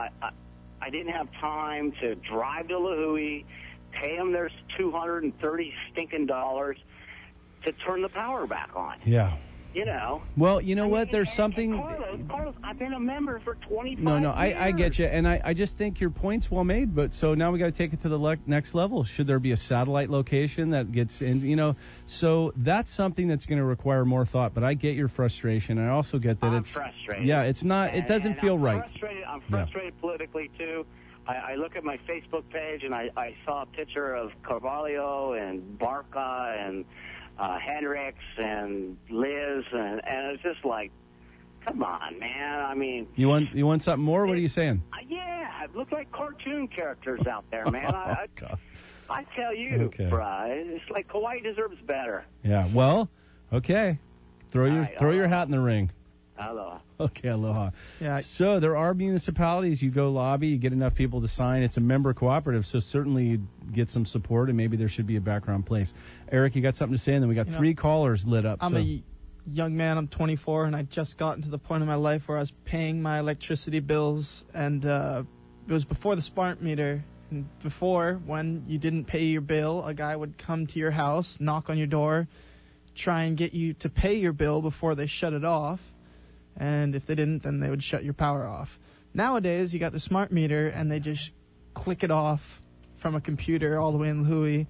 I didn't have time to drive to Lihue, pay them their $230 stinking dollars to turn the power back on. Yeah. Well, what? There's something. Carlos, I've been a member for 25 No, years. I get you, and I just think your point's well made. But so now we got to take it to the next level. Should there be a satellite location that gets in? So that's something that's going to require more thought. But I get your frustration. I also get that I'm frustrated. Yeah, it's not. It doesn't feel right. I'm frustrated politically too. I look at my Facebook page and I saw a picture of Carvalho and Barca and Hendricks and Liz, and it's just like, come on, man. I mean, you want something more? What are you saying? Yeah, it looked like cartoon characters out there, man. I tell you, Bri, it's like Kauai deserves better. Yeah. Well, okay. Throw your hat in the ring. Aloha. Okay, aloha. Yeah. So there are municipalities. You go lobby, you get enough people to sign. It's a member cooperative, so certainly you get some support, and maybe there should be a background place. Eric, you got something to say? And then we got 3 callers lit up. I'm a young man. I'm 24, and I just gotten to the point in my life where I was paying my electricity bills, and it was before the smart meter. And before, when you didn't pay your bill, a guy would come to your house, knock on your door, try and get you to pay your bill before they shut it off. And if they didn't, then they would shut your power off. Nowadays, you got the smart meter, and they just click it off from a computer all the way in Lihue.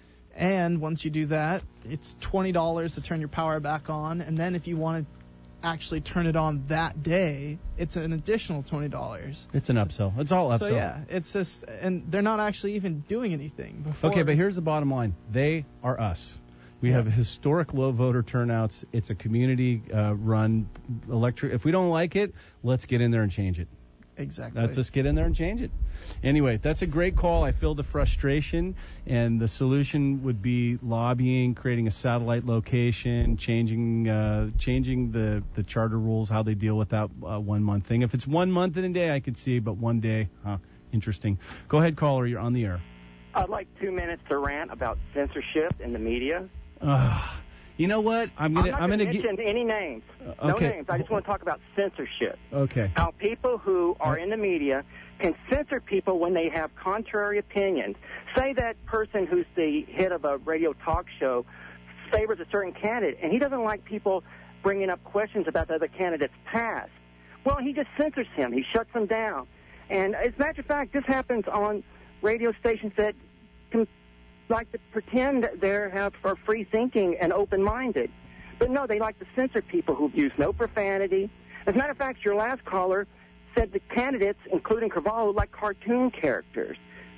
And once you do that, it's $20 to turn your power back on. And then if you want to actually turn it on that day, it's an additional $20. It's an upsell. It's all upsell. So, yeah, it's just, and they're not actually even doing anything before. Okay, but here's the bottom line. They are us. We have historic low voter turnouts. It's a community-run electric. If we don't like it, let's get in there and change it. Exactly. Let's just get in there and change it. Anyway, that's a great call. I feel the frustration, and the solution would be lobbying, creating a satellite location, changing the charter rules, how they deal with that 1 month thing. If it's 1 month in a day, I could see, but 1 day, interesting. Go ahead, caller. You're on the air. I'd like 2 minutes to rant about censorship in the media. You know what? I'm not gonna mention any names. No names. I just want to talk about censorship. Okay. How people who are in the media can censor people when they have contrary opinions. Say that person who's the head of a radio talk show favors a certain candidate, and he doesn't like people bringing up questions about the other candidate's past. Well, he just censors him. He shuts him down. And as a matter of fact, this happens on radio stations that like to pretend that they are free thinking and open-minded. But no, they like to censor people who use no profanity. As a matter of fact, your last caller said the candidates, including Carvalho, like cartoon characters.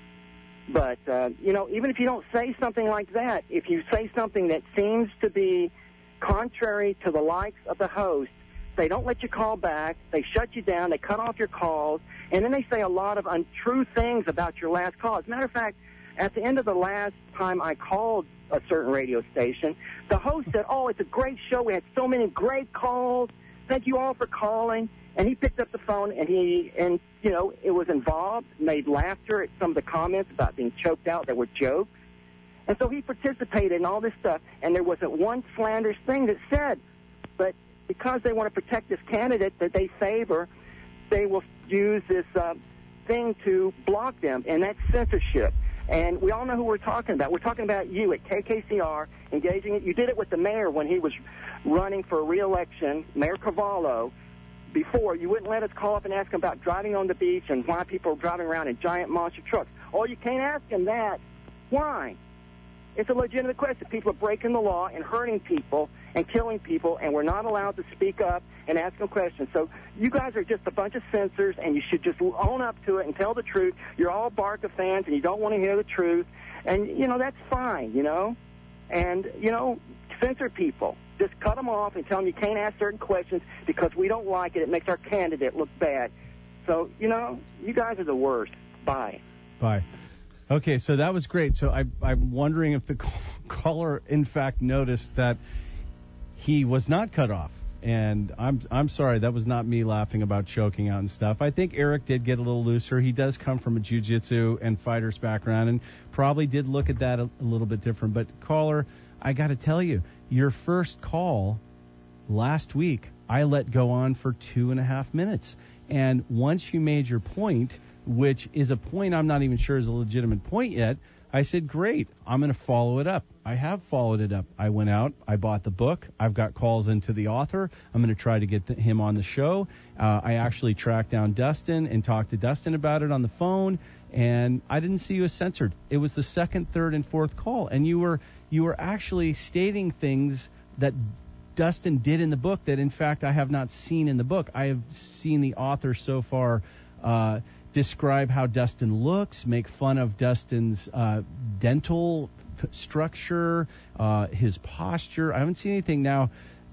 But, even if you don't say something like that, if you say something that seems to be contrary to the likes of the host, they don't let you call back, they shut you down, they cut off your calls, and then they say a lot of untrue things about your last call. As a matter of fact, at the end of the last time I called a certain radio station, the host said, "Oh, it's a great show. We had so many great calls. Thank you all for calling." And he picked up the phone, and it was involved, made laughter at some of the comments about being choked out that were jokes. And so he participated in all this stuff, and there wasn't one slanderous thing that said. But because they want to protect this candidate that they favor, they will use this thing to block them, and that's censorship. And we all know who we're talking about. We're talking about you at KKCR engaging it. You did it with the mayor when he was running for re-election, Mayor Carvalho. Before, you wouldn't let us call up and ask him about driving on the beach and why people are driving around in giant monster trucks. Oh, you can't ask him that. Why? It's a legitimate question. People are breaking the law and hurting people and killing people, and we're not allowed to speak up and ask them questions. So you guys are just a bunch of censors, and you should just own up to it and tell the truth. You're all Barca fans, and you don't want to hear the truth. And, that's fine, And, censor people. Just cut them off and tell them you can't ask certain questions because we don't like it. It makes our candidate look bad. So, you guys are the worst. Bye. Bye. Okay, so that was great. So I'm wondering if the caller, in fact, noticed that he was not cut off. And I'm sorry, that was not me laughing about choking out and stuff. I think Eric did get a little looser. He does come from a jiu-jitsu and fighter's background and probably did look at that a little bit different. But, caller, I got to tell you, your first call last week, I let go on for 2.5 minutes. And once you made your point, which is a point I'm not even sure is a legitimate point yet, I said, great, I'm going to follow it up. I have followed it up. I went out, I bought the book, I've got calls into the author. I'm going to try to get him on the show. I actually tracked down Dustin and talked to Dustin about it on the phone, and I didn't see you as censored. It was the second, third, and fourth call, and you were actually stating things that Dustin did in the book that, in fact, I have not seen in the book. I have seen the author so far describe how Dustin looks, make fun of Dustin's dental structure, his posture. I haven't seen anything. Now,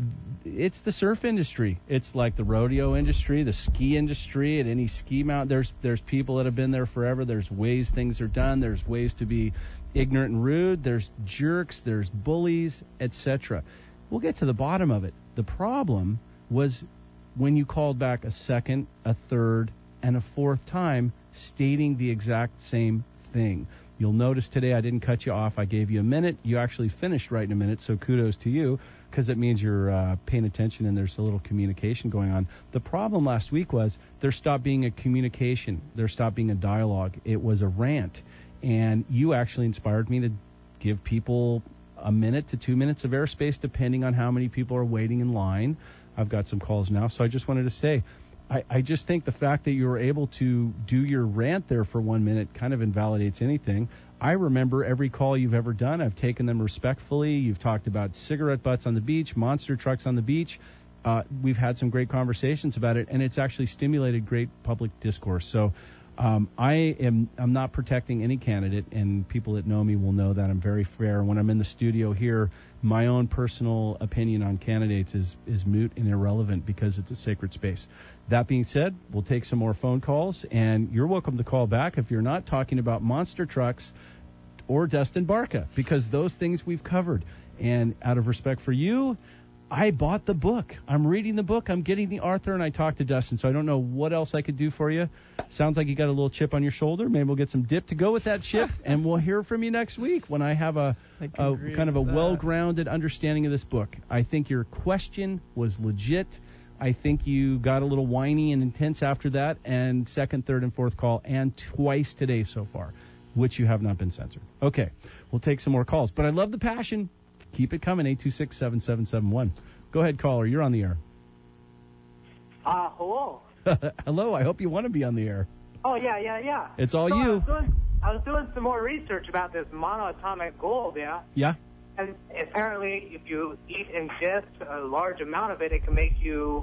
it's the surf industry. It's like the rodeo industry, the ski industry. At any ski mount, there's people that have been there forever. There's ways things are done. There's ways to be ignorant and rude. There's jerks. There's bullies, etc. We'll get to the bottom of it. The problem was when you called back a second, a third, and a fourth time stating the exact same thing. You'll notice today I didn't cut you off. I gave you a minute. You actually finished right in a minute, so kudos to you, because it means you're paying attention and there's a little communication going on. The problem last week was there stopped being a communication. There stopped being a dialogue. It was a rant. And you actually inspired me to give people a minute to 2 minutes of airspace, depending on how many people are waiting in line. I've got some calls now, so I just wanted to say, I just think the fact that you were able to do your rant there for 1 minute kind of invalidates anything. I remember every call you've ever done. I've taken them respectfully. You've talked about cigarette butts on the beach, monster trucks on the beach. We've had some great conversations about it, and it's actually stimulated great public discourse. So I'm not protecting any candidate, and people that know me will know that I'm very fair. When I'm in the studio here, my own personal opinion on candidates is moot and irrelevant because it's a sacred space. That being said, we'll take some more phone calls, and you're welcome to call back if you're not talking about monster trucks or Dustin Barca, because those things we've covered. And out of respect for you, I bought the book. I'm reading the book. I'm getting the author, and I talked to Dustin, so I don't know what else I could do for you. Sounds like you got a little chip on your shoulder. Maybe we'll get some dip to go with that chip, and we'll hear from you next week when I have a kind of a well-grounded understanding of this book. I think your question was legit. I think you got a little whiny and intense after that, and second, third, and fourth call, and twice today so far, which you have not been censored. Okay, we'll take some more calls. But I love the passion. Keep it coming, 826-7771. Go ahead, caller. You're on the air. Hello. Hello. I hope you want to be on the air. Oh, yeah. It's all you. I was doing some more research about this monoatomic gold, yeah? Yeah? And apparently, if you ingest a large amount of it, it can make you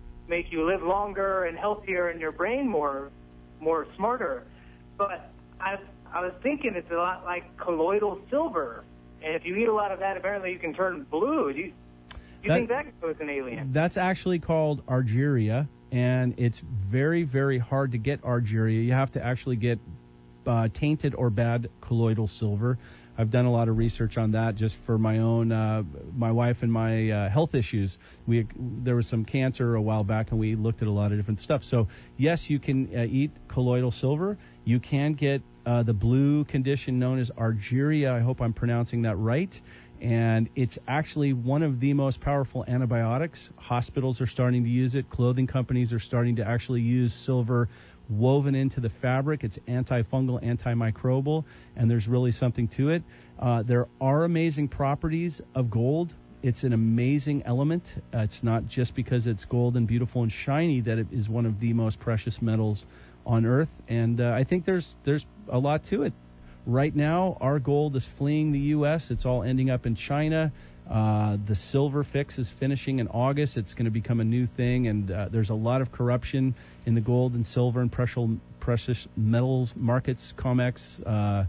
live longer and healthier, and your brain more smarter. But I was thinking it's a lot like colloidal silver, and if you eat a lot of that, apparently you can turn blue. Do you think that was an alien? That's actually called argyria, and it's very, very hard to get argyria. You have to actually get tainted or bad colloidal silver. I've done a lot of research on that just for my own, my wife and my health issues. There was some cancer a while back, and we looked at a lot of different stuff. So, yes, you can eat colloidal silver. You can get the blue condition known as argyria. I hope I'm pronouncing that right. And it's actually one of the most powerful antibiotics. Hospitals are starting to use it. Clothing companies are starting to actually use silver woven into the fabric. It's antifungal, antimicrobial, and there's really something to it. There are amazing properties of gold. It's an amazing element. It's not just because it's gold and beautiful and shiny that it is one of the most precious metals on Earth. And I think there's a lot to it. Right now, our gold is fleeing the U.S. It's all ending up in China. The silver fix is finishing in August. It's going to become a new thing, and there's a lot of corruption in the gold and silver and precious metals markets, COMEX,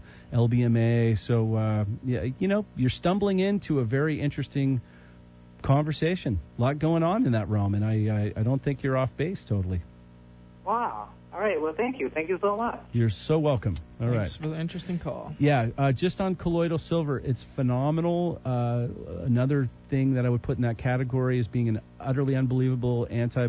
LBMA. So, you're stumbling into a very interesting conversation. A lot going on in that realm, and I don't think you're off base totally. Wow. All right. Well, thank you. Thank you so much. You're so welcome. All Thanks right. for the interesting call. Yeah, just on colloidal silver, it's phenomenal. Another thing that I would put in that category as being an utterly unbelievable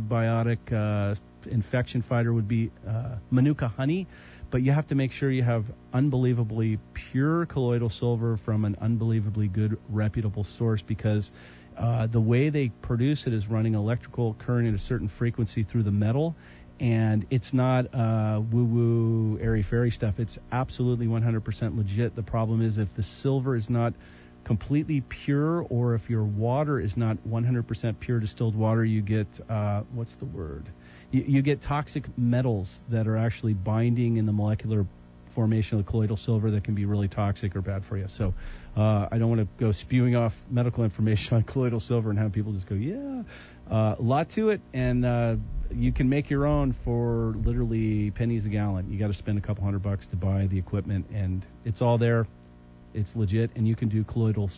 antibiotic infection fighter would be Manuka honey. But you have to make sure you have unbelievably pure colloidal silver from an unbelievably good, reputable source, because the way they produce it is running electrical current at a certain frequency through the metal. And it's not woo-woo, airy-fairy stuff. It's absolutely 100% legit. The problem is if the silver is not completely pure, or if your water is not 100% pure distilled water, you get, what's the word? You get toxic metals that are actually binding in the molecular formation of the colloidal silver that can be really toxic or bad for you. So I don't want to go spewing off medical information on colloidal silver and have people just go, yeah. A lot to it, and you can make your own for literally pennies a gallon. You got to spend a couple $100 to buy the equipment, and it's all there. It's legit, and you can do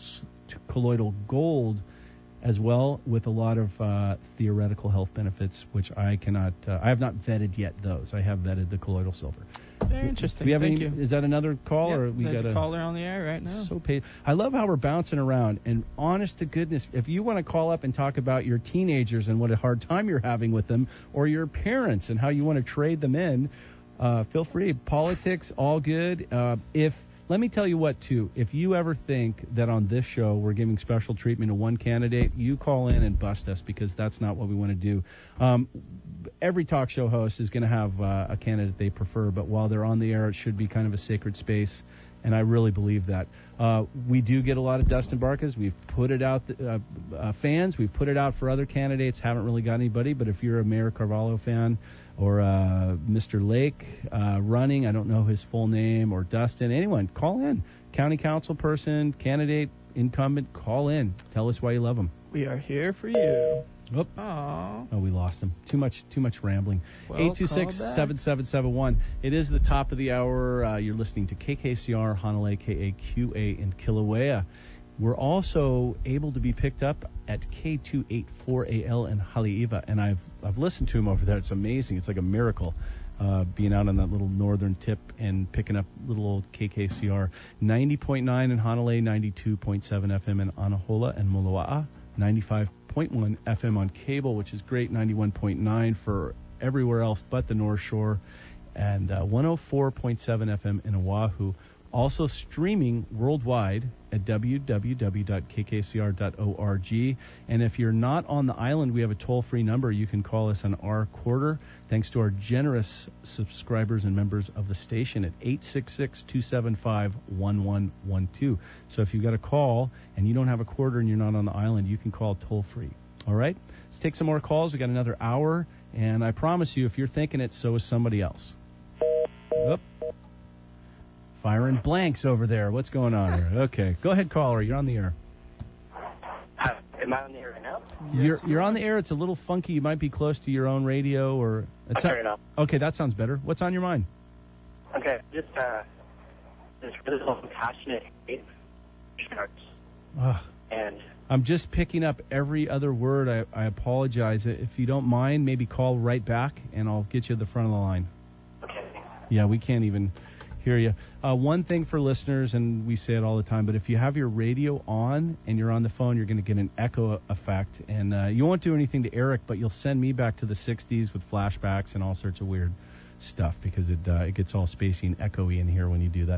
colloidal gold as well with a lot of theoretical health benefits, which I cannot. I have not vetted yet those. I have vetted the colloidal silver. Very interesting. Do we have Thank any, you. Is that another call? Yep, or we there's got a caller on the air right now. So paid. I love how we're bouncing around. And honest to goodness, if you want to call up and talk about your teenagers and what a hard time you're having with them, or your parents and how you want to trade them in, feel free. Politics, all good. Let me tell you what, too. If you ever think that on this show we're giving special treatment to one candidate, you call in and bust us, because that's not what we want to do. Every talk show host is going to have a candidate they prefer, but while they're on the air, it should be kind of a sacred space, and I really believe that. We do get a lot of Dustin Barkas. We've put it out, fans. We've put it out for other candidates. Haven't really got anybody, but if you're a Mayor Carvalho fan, or Mr. Lake running, I don't know his full name, or Dustin, anyone, call in. County council person, candidate, incumbent, call in. Tell us why you love them. We are here for you. Oh, we lost him. Too much rambling. 826-7771. It is the top of the hour. You're listening to KKCR, Hanalei, KAQA in Kilauea. We're also able to be picked up at K284AL in Haleiwa, and I've listened to him over there. It's amazing. It's like a miracle being out on that little northern tip and picking up little old KKCR. 90.9 in Hanalei, 92.7 FM in Anahola and Moloa'a, 95.1 FM on cable, which is great, 91.9 for everywhere else but the North Shore, and 104.7 FM in Oahu. Also streaming worldwide at www.kkcr.org. And if you're not on the island, we have a toll-free number. You can call us on our quarter, thanks to our generous subscribers and members of the station at 866-275-1112. So if you've got a call and you don't have a quarter and you're not on the island, you can call toll-free. All right? Let's take some more calls. We got another hour. And I promise you, if you're thinking it, so is somebody else. Oop. Firing blanks over there. What's going on here? Okay. Go ahead, caller. You're on the air. Am I on the air right now? You're on the air. It's a little funky. You might be close to your own radio or... Turn it up. Okay, that sounds better. What's on your mind? Okay, just really passionate hate sharks. And I'm just picking up every other word. I apologize. If you don't mind, maybe call right back, and I'll get you at the front of the line. Okay. Yeah, we can't even hear you. One thing for listeners, and we say it all the time, but if you have your radio on and you're on the phone, you're going to get an echo effect. And you won't do anything to Eric, but you'll send me back to the 60s with flashbacks and all sorts of weird stuff because it gets all spacey and echoey in here when you do that.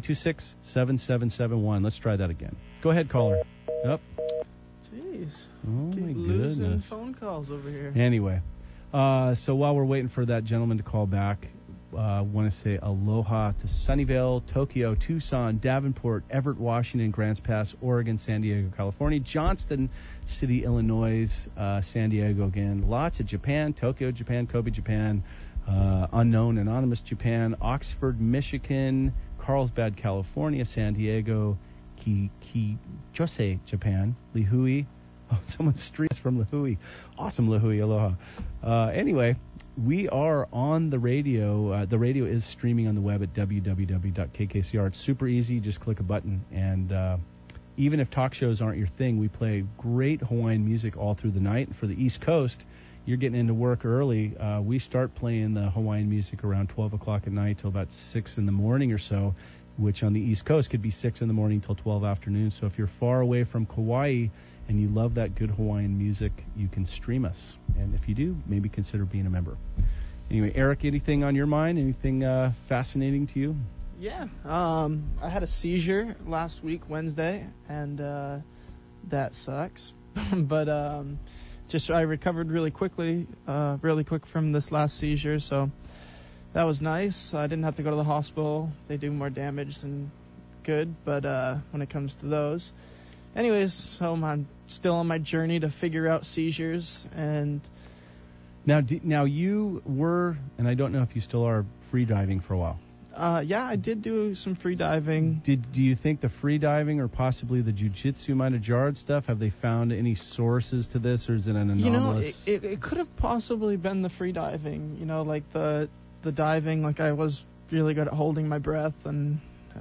826-7771. Let's try that again. Go ahead, caller. Up. Jeez. Oh, my Losing goodness. phone calls over here. Anyway, so while we're waiting for that gentleman to call back, I want to say aloha to Sunnyvale, Tokyo, Tucson, Davenport, Everett, Washington, Grants Pass, Oregon, San Diego, California, Johnston City, Illinois, San Diego again, lots of Japan, Tokyo, Japan, Kobe, Japan, unknown, anonymous Japan, Oxford, Michigan, Carlsbad, California, San Diego, Kijose, Japan, Lihue. Oh, someone's streets from Lihue. Awesome, Lihue. Aloha. Anyway, we are on the radio. The radio is streaming on the web at www.kkcr. It's super easy. Just click a button. And even if talk shows aren't your thing, we play great Hawaiian music all through the night. And for the East Coast, you're getting into work early. We start playing the Hawaiian music around 12 o'clock at night till about 6 in the morning or so, which on the East Coast could be 6 in the morning till 12 afternoon. So if you're far away from Kauai and you love that good Hawaiian music, you can stream us. And if you do, maybe consider being a member. Anyway, Eric, anything on your mind? Anything fascinating to you? Yeah. I had a seizure last week, Wednesday, and that sucks. But I recovered really quick from this last seizure, so that was nice. I didn't have to go to the hospital. They do more damage than good, but when it comes to those. Anyways, so I'm still on my journey to figure out seizures. And now you were, and I don't know if you still are, free diving for a while. Yeah, I did do some free diving. Do you think the free diving or possibly the jiu-jitsu might have jarred stuff? Have they found any sources to this, or is it an anomalous? It could have possibly been the free diving. Like the diving, like I was really good at holding my breath, and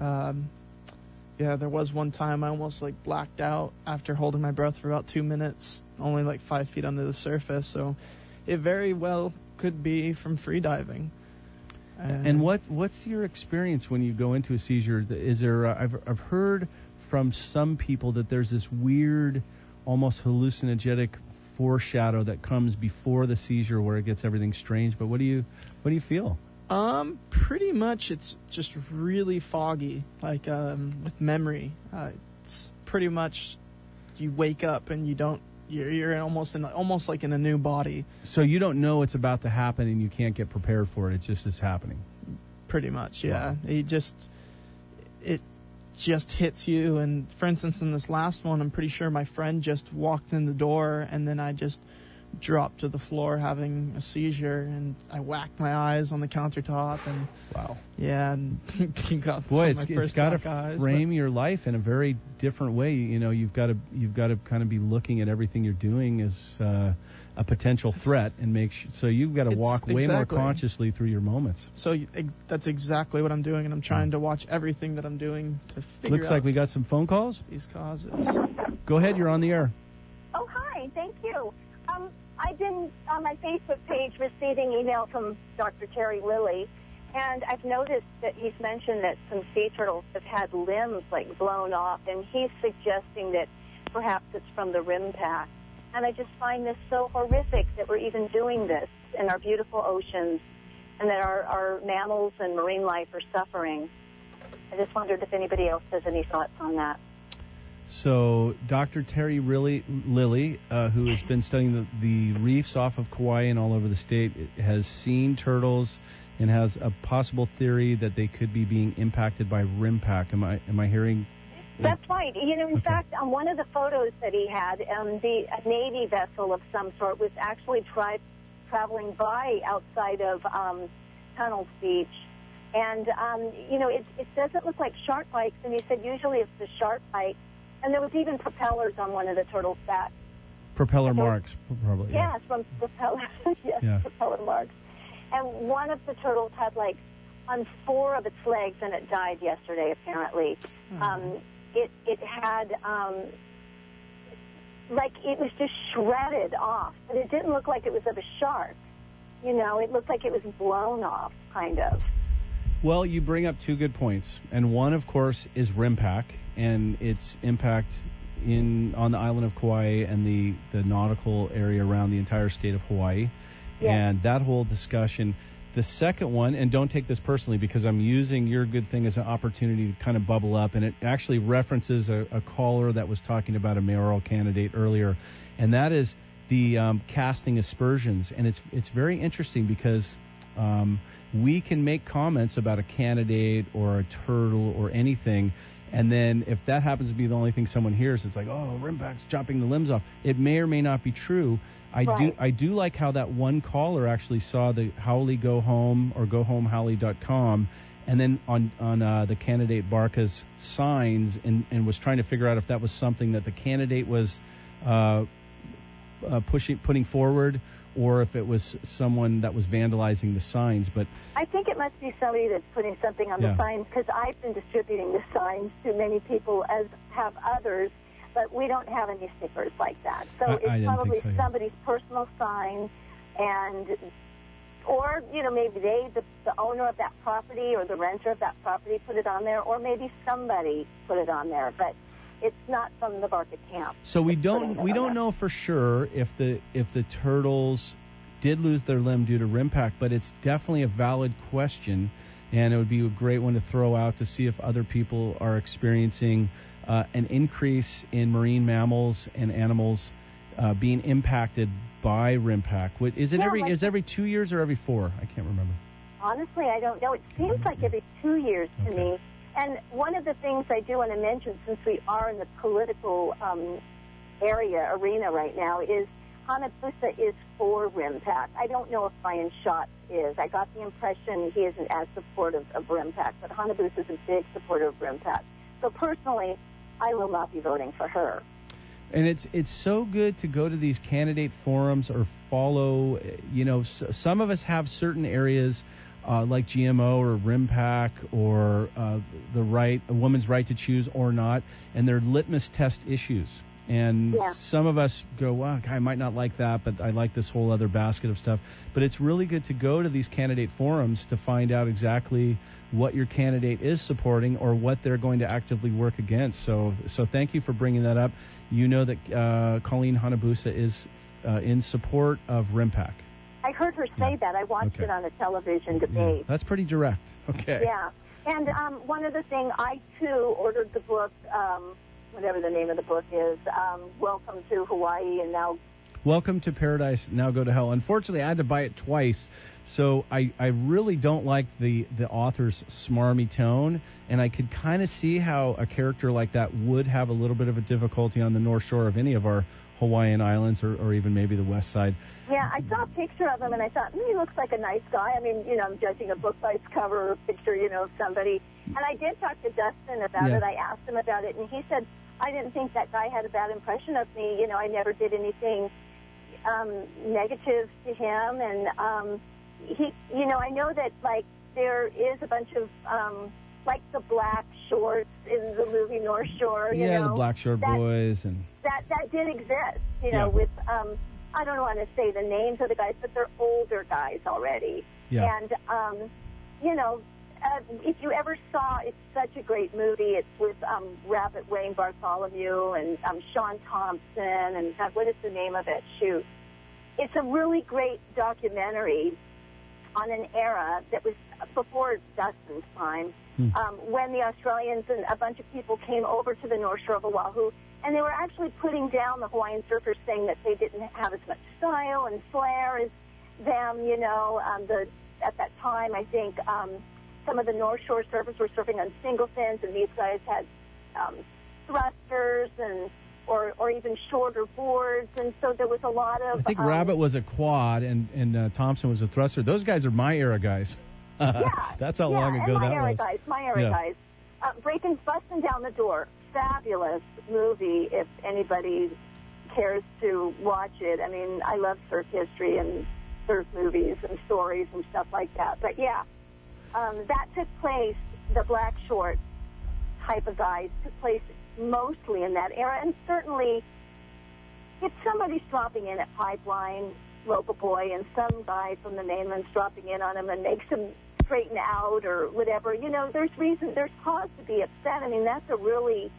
yeah, there was one time I almost blacked out after holding my breath for about 2 minutes, only 5 feet under the surface. So it very well could be from free diving. And what's your experience when you go into a seizure? Is there? I've heard from some people that there's this weird, almost hallucinogenic foreshadow that comes before the seizure where it gets everything strange. But what do you feel? Pretty much it's just really foggy, with memory. It's pretty much you wake up and you're almost like in a new body. So you don't know what's about to happen and you can't get prepared for it. It just is happening. Pretty much, yeah. Wow. It just hits you. And for instance, in this last one, I'm pretty sure my friend just walked in the door and then I just dropped to the floor having a seizure, and I whacked my eyes on the countertop, and wow, yeah, and got boy, my it's first got to black frame your life in a very different way. You've got to kind of be looking at everything you're doing as a potential threat, and so you've got to walk way more consciously through your moments. So that's exactly what I'm doing, and I'm trying to watch everything that I'm doing to figure out. Looks like we got some phone calls. These causes. Go ahead, you're on the air. Oh, hi, thank you. I've been on my Facebook page receiving email from Dr. Terry Lilly, and I've noticed that he's mentioned that some sea turtles have had limbs blown off, and he's suggesting that perhaps it's from the rim pack. And I just find this so horrific that we're even doing this in our beautiful oceans, and that our mammals and marine life are suffering. I just wondered if anybody else has any thoughts on that. So Dr. Terry Lilly, who has been studying the reefs off of Kauai and all over the state, has seen turtles and has a possible theory that they could be being impacted by RIMPAC. Am I hearing? That's right. You know, in fact, on one of the photos that he had, a Navy vessel of some sort was actually traveling by outside of Tunnels Beach. And, you know, it doesn't look like shark bikes. And he said usually it's the shark bite. And there was even propellers on one of the turtles' backs. Propeller marks, probably. Yeah, from propeller. Yes, yeah. Propeller marks. And one of the turtles had, like, on 4 of its legs, and it died yesterday, apparently. It had, like, it was just shredded off. But it didn't look like it was of a shark. You know, it looked like it was blown off, kind of. Well, you bring up 2 good points. And one, of course, is RIMPAC and its impact on the island of Kauai and the nautical area around the entire state of Hawaii. Yeah. And that whole discussion. The second one, and don't take this personally because I'm using your good thing as an opportunity to kind of bubble up, and it actually references a caller that was talking about a mayoral candidate earlier, and that is the casting aspersions. And it's very interesting because we can make comments about a candidate or a turtle or anything, and then if that happens to be the only thing someone hears, it's like, oh, RIMPAC's chopping the limbs off. It may or may not be true. I do like how that one caller actually saw the Howley Go Home or GoHomeHowley.com, and then on the candidate Barca's signs and was trying to figure out if that was something that the candidate was putting forward, or if it was someone that was vandalizing the signs. But I think it must be somebody that's putting something on the signs, because I've been distributing the signs to many people, as have others, but we don't have any stickers like that. So it's probably somebody's personal sign, or, you know, maybe the owner of that property or the renter of that property put it on there, or maybe somebody put it on there, but it's not from the Barca camp. So we don't know for sure if the turtles did lose their limb due to RIMPAC, but it's definitely a valid question, and it would be a great one to throw out to see if other people are experiencing an increase in marine mammals and animals being impacted by RIMPAC. Is it every 2 years or every 4? I can't remember. Honestly, I don't know. It seems like every 2 years to me. And one of the things I do want to mention, since we are in the political arena right now, is Hanabusa is for RIMPAC. I don't know if Brian Schatz is. I got the impression he isn't as supportive of RIMPAC, but Hanabusa is a big supporter of RIMPAC. So personally, I will not be voting for her. And it's so good to go to these candidate forums or follow. You know, some of us have certain areas like GMO or RIMPAC or a woman's right to choose or not, and they're litmus test issues. And some of us go, wow, I might not like that, but I like this whole other basket of stuff. But it's really good to go to these candidate forums to find out exactly what your candidate is supporting or what they're going to actively work against. So thank you for bringing that up. You know that Colleen Hanabusa is in support of RIMPAC. I heard her say that. I watched it on a television debate. Yeah, that's pretty direct. Okay. Yeah. And one other thing, I, too, ordered the book, whatever the name of the book is, Welcome to Hawaii, and now... Welcome to Paradise, Now Go to Hell. Unfortunately, I had to buy it twice, so I really don't like the author's smarmy tone, and I could kind of see how a character like that would have a little bit of a difficulty on the North Shore of any of our Hawaiian islands, or even maybe the west side. Yeah, I saw a picture of him, and I thought, he looks like a nice guy. I mean, you know, I'm judging a book by its cover or a picture, you know, of somebody. And I did talk to Dustin about it. I asked him about it, and he said, I didn't think that guy had a bad impression of me. You know, I never did anything negative to him. And he, you know, I know that, like, there is a bunch of, like the Black Shorts in the movie North Shore, you know. The Black Shore Boys. And that did exist, you know, with, I don't want to say the names of the guys, but they're older guys already. Yeah. And, you know, if you ever saw, it's such a great movie. It's with Rabbit Wayne Bartholomew and Sean Thompson, and God, what is the name of it? Shoot. It's a really great documentary on an era that was before Dustin's time, when the Australians and a bunch of people came over to the North Shore of Oahu, and they were actually putting down the Hawaiian surfers, saying that they didn't have as much style and flair as them, you know. At that time, I think some of the North Shore surfers were surfing on single fins, and these guys had thrusters or even shorter boards, and so there was a lot of... I think Rabbit was a quad, and Thompson was a thruster. Those guys are my era guys. That's how long ago that was. My era guys. Breaking Bustin' Down the Door, fabulous movie if anybody cares to watch it. I mean, I love surf history and surf movies and stories and stuff like that. But yeah, that took place, the black short type of guys took place mostly in that era. And certainly, if somebody's dropping in at Pipeline, Local Boy, and some guy from the mainland's dropping in on him and makes him straighten out or whatever, you know, there's cause to be upset. I mean, that's a really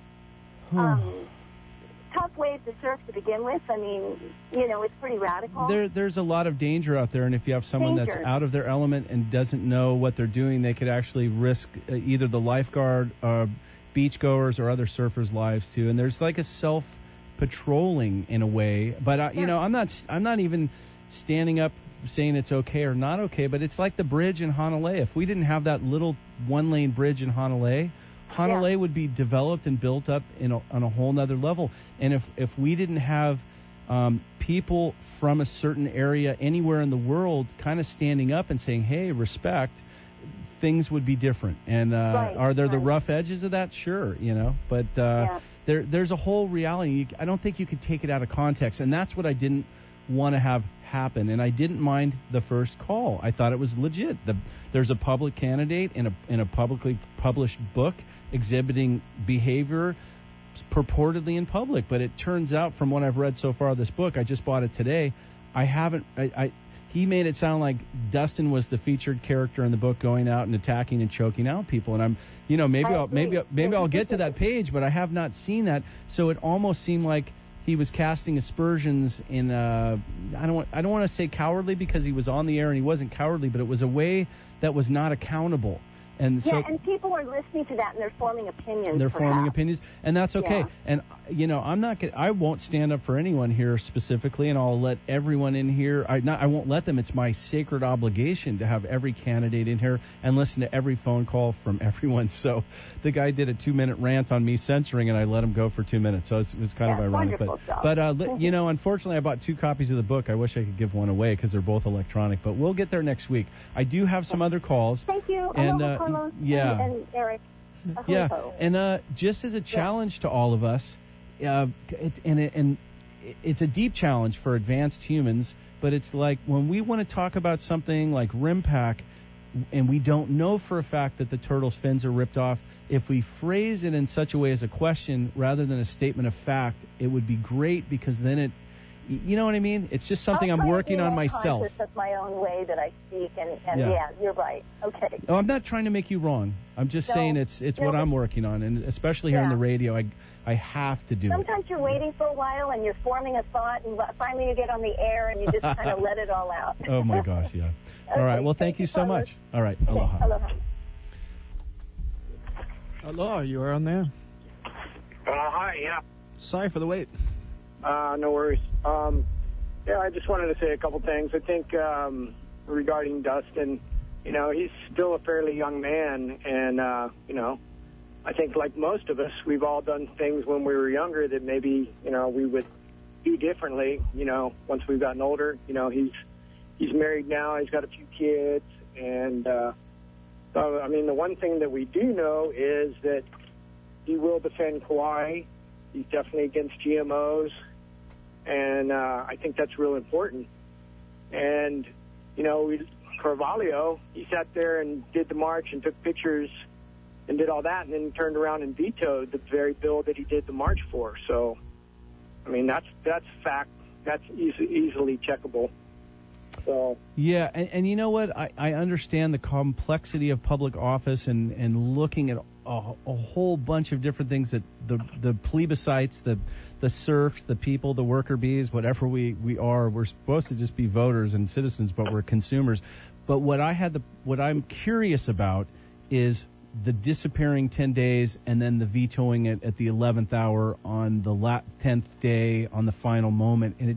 tough wave to surf to begin with. I mean, you know, it's pretty radical. There's a lot of danger out there, and if you have someone that's out of their element and doesn't know what they're doing, they could actually risk either the lifeguard, beachgoers, or other surfers' lives too. And there's like a self-patrolling in a way. But you know, I'm not even standing up saying it's okay or not okay. But it's like the bridge in Hanalei. If we didn't have that little one-lane bridge in Hanalei, would be developed and built up on a whole nother level. And if we didn't have people from a certain area anywhere in the world kind of standing up and saying, hey, respect, things would be different. And are there the rough edges of that? Sure, you know. But there's a whole reality. I don't think you could take it out of context. And that's what I didn't want to have happen. And I didn't mind the first call. I thought it was legit. There's a public candidate in a publicly published book exhibiting behavior purportedly in public, but it turns out from what I've read so far of this book, I just bought it today, he made it sound like Dustin was the featured character in the book going out and attacking and choking out people, and I'm, you know, maybe I'll get to that page, but I have not seen that, so it almost seemed like he was casting aspersions in I don't want to say cowardly because he was on the air and he wasn't cowardly, but it was a way that was not accountable. And and people are listening to that and they're forming opinions. Forming opinions, and that's okay. Yeah. And you know, I won't stand up for anyone here specifically, and I'll let everyone in here. I won't let them. It's my sacred obligation to have every candidate in here and listen to every phone call from everyone. So the guy did a 2-minute rant on me censoring, and I let him go for 2 minutes. So it was kind of ironic. But you know, unfortunately, I bought 2 copies of the book. I wish I could give one away because they're both electronic. But we'll get there next week. I do have some other calls. Thank you. And and Eric. And just as a challenge to all of us, it's a deep challenge for advanced humans, but it's like when we want to talk about something like RIMPAC and we don't know for a fact that the turtle's fins are ripped off, if we phrase it in such a way as a question rather than a statement of fact, it would be great, because then it, you know what I mean? It's just something I'm working on myself. That's my own way that I speak, and yeah, you're right. Okay. Oh, I'm not trying to make you wrong. I'm just saying it's what I'm working on, and especially here in the radio, I have to do it. Sometimes you're waiting for a while, and you're forming a thought, and finally you get on the air, and you just kind of let it all out. Oh, my gosh, yeah. All right, well, thank you so much. All right, aloha. Aloha. Aloha, you are on there. Hi, yeah. Sorry for the wait. No worries. Yeah, I just wanted to say a couple things. I think regarding Dustin, you know, he's still a fairly young man, and, you know, I think like most of us, we've all done things when we were younger that maybe, you know, we would do differently, you know, once we've gotten older. You know, he's married now, he's got a few kids, and so, I mean, the one thing that we do know is that he will defend Kauai. He's definitely against GMOs, and I think that's real important. And, you know, Carvalho, he sat there and did the march and took pictures and did all that, and then turned around and vetoed the very bill that he did the march for. So, I mean, that's fact. That's easily checkable. So. Yeah, and you know what? I understand the complexity of public office and looking at a whole bunch of different things that the plebiscites, the serfs, the people, the worker bees, whatever we are, we're supposed to just be voters and citizens, but we're consumers. But what I'm curious about is the disappearing 10 days and then the vetoing it at the 11th hour on the 10th day on the final moment. And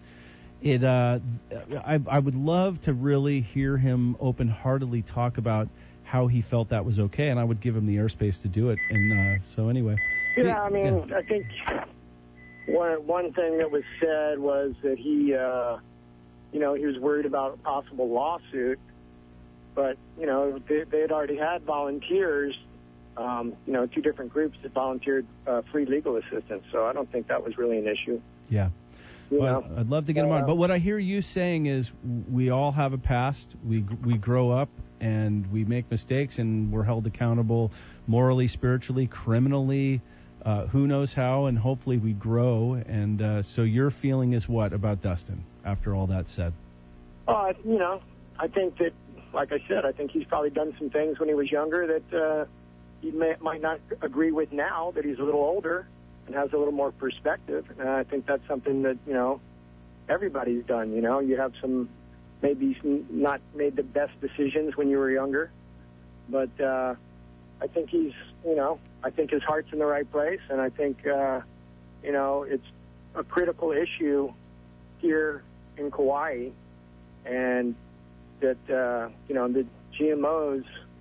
I would love to really hear him open-heartedly talk about how he felt that was okay, and I would give him the airspace to do it. And so anyway. Yeah, I mean, I think one thing that was said was that he was worried about a possible lawsuit, but, they had already had volunteers, two different groups that volunteered free legal assistance, so I don't think that was really an issue. Yeah. Well, I'd love to get him on. But what I hear you saying is we all have a past. We grow up and we make mistakes and we're held accountable morally, spiritually, criminally, who knows how, and hopefully we grow. And so your feeling is what about Dustin after all that said? I think that, like I said, I think he's probably done some things when he was younger that he might not agree with now that he's a little older and has a little more perspective. And I think that's something that, everybody's done. You have maybe not made the best decisions when you were younger. But I think he's, I think his heart's in the right place. And I think, it's a critical issue here in Kauai. And that, the GMOs,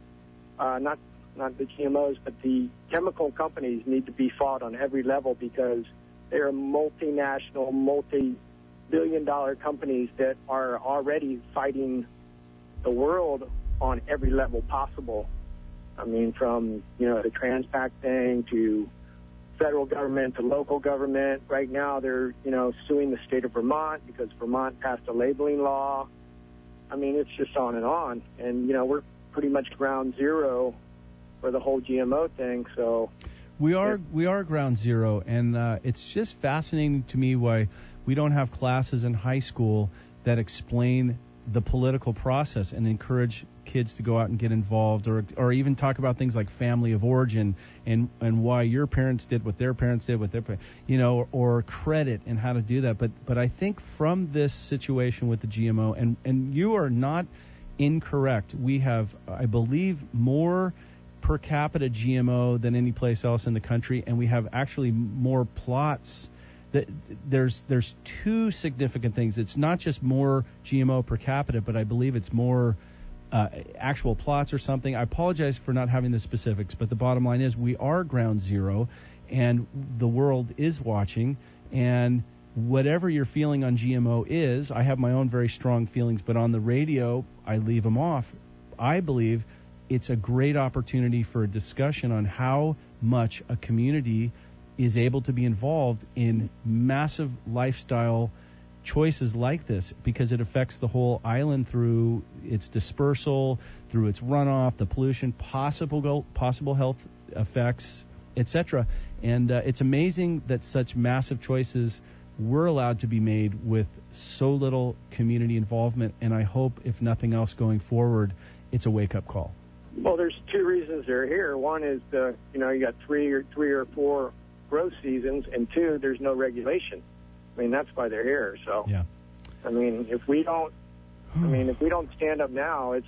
not the GMOs, but the chemical companies need to be fought on every level because they are multinational, multi-billion-dollar companies that are already fighting the world on every level possible. I mean, from, the Transpac thing to federal government to local government. Right now they're, suing the state of Vermont because Vermont passed a labeling law. I mean, it's just on and on. And, we're pretty much ground zero for the whole GMO thing. So we are ground zero, and it's just fascinating to me why we don't have classes in high school that explain the political process and encourage kids to go out and get involved, or even talk about things like family of origin and why your parents did what their parents did, or credit and how to do that. But I think from this situation with the GMO, and you are not incorrect, we have, I believe, more per capita GMO than any place else in the country, and we have actually more plots. There's two significant things. It's not just more GMO per capita, but I believe it's more actual plots or something. I apologize for not having the specifics, but the bottom line is we are ground zero, and the world is watching. And whatever your feeling on GMO is, I have my own very strong feelings, but on the radio, I leave them off. I believe it's a great opportunity for a discussion on how much a community is able to be involved in massive lifestyle choices like this, because it affects the whole island through its dispersal, through its runoff, the pollution, possible health effects, etc. And it's amazing that such massive choices were allowed to be made with so little community involvement. And I hope, if nothing else going forward, it's a wake-up call. Well, there's two reasons they're here. One is you got three or four growth seasons, and two, there's no regulation. I mean, that's why they're here. So, yeah. I mean, if we don't stand up now, it's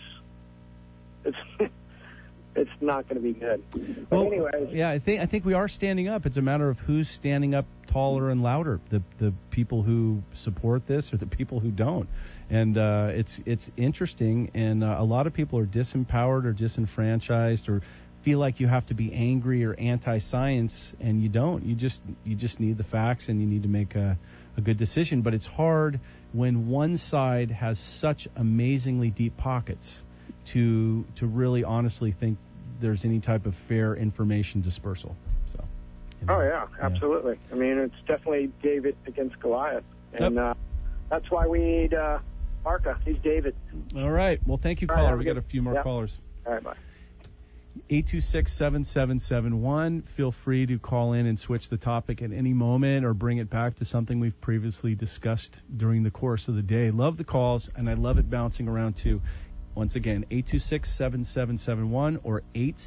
not going to be good. But anyways, yeah, I think we are standing up. It's a matter of who's standing up taller and louder, the people who support this or the people who don't. And it's interesting, and a lot of people are disempowered or disenfranchised or feel like you have to be angry or anti-science, and you don't. You just need the facts, and you need to make a good decision. But it's hard when one side has such amazingly deep pockets to really honestly think there's any type of fair information dispersal. So. Oh yeah, absolutely. Yeah. I mean, it's definitely David against Goliath, and that's why we need Barca. He's David. All right. Well, thank you, caller. We got a few more callers. All right, bye. 826-7771. Feel free to call in and switch the topic at any moment or bring it back to something we've previously discussed during the course of the day. Love the calls, and I love it bouncing around too. Once again, 826-7771 or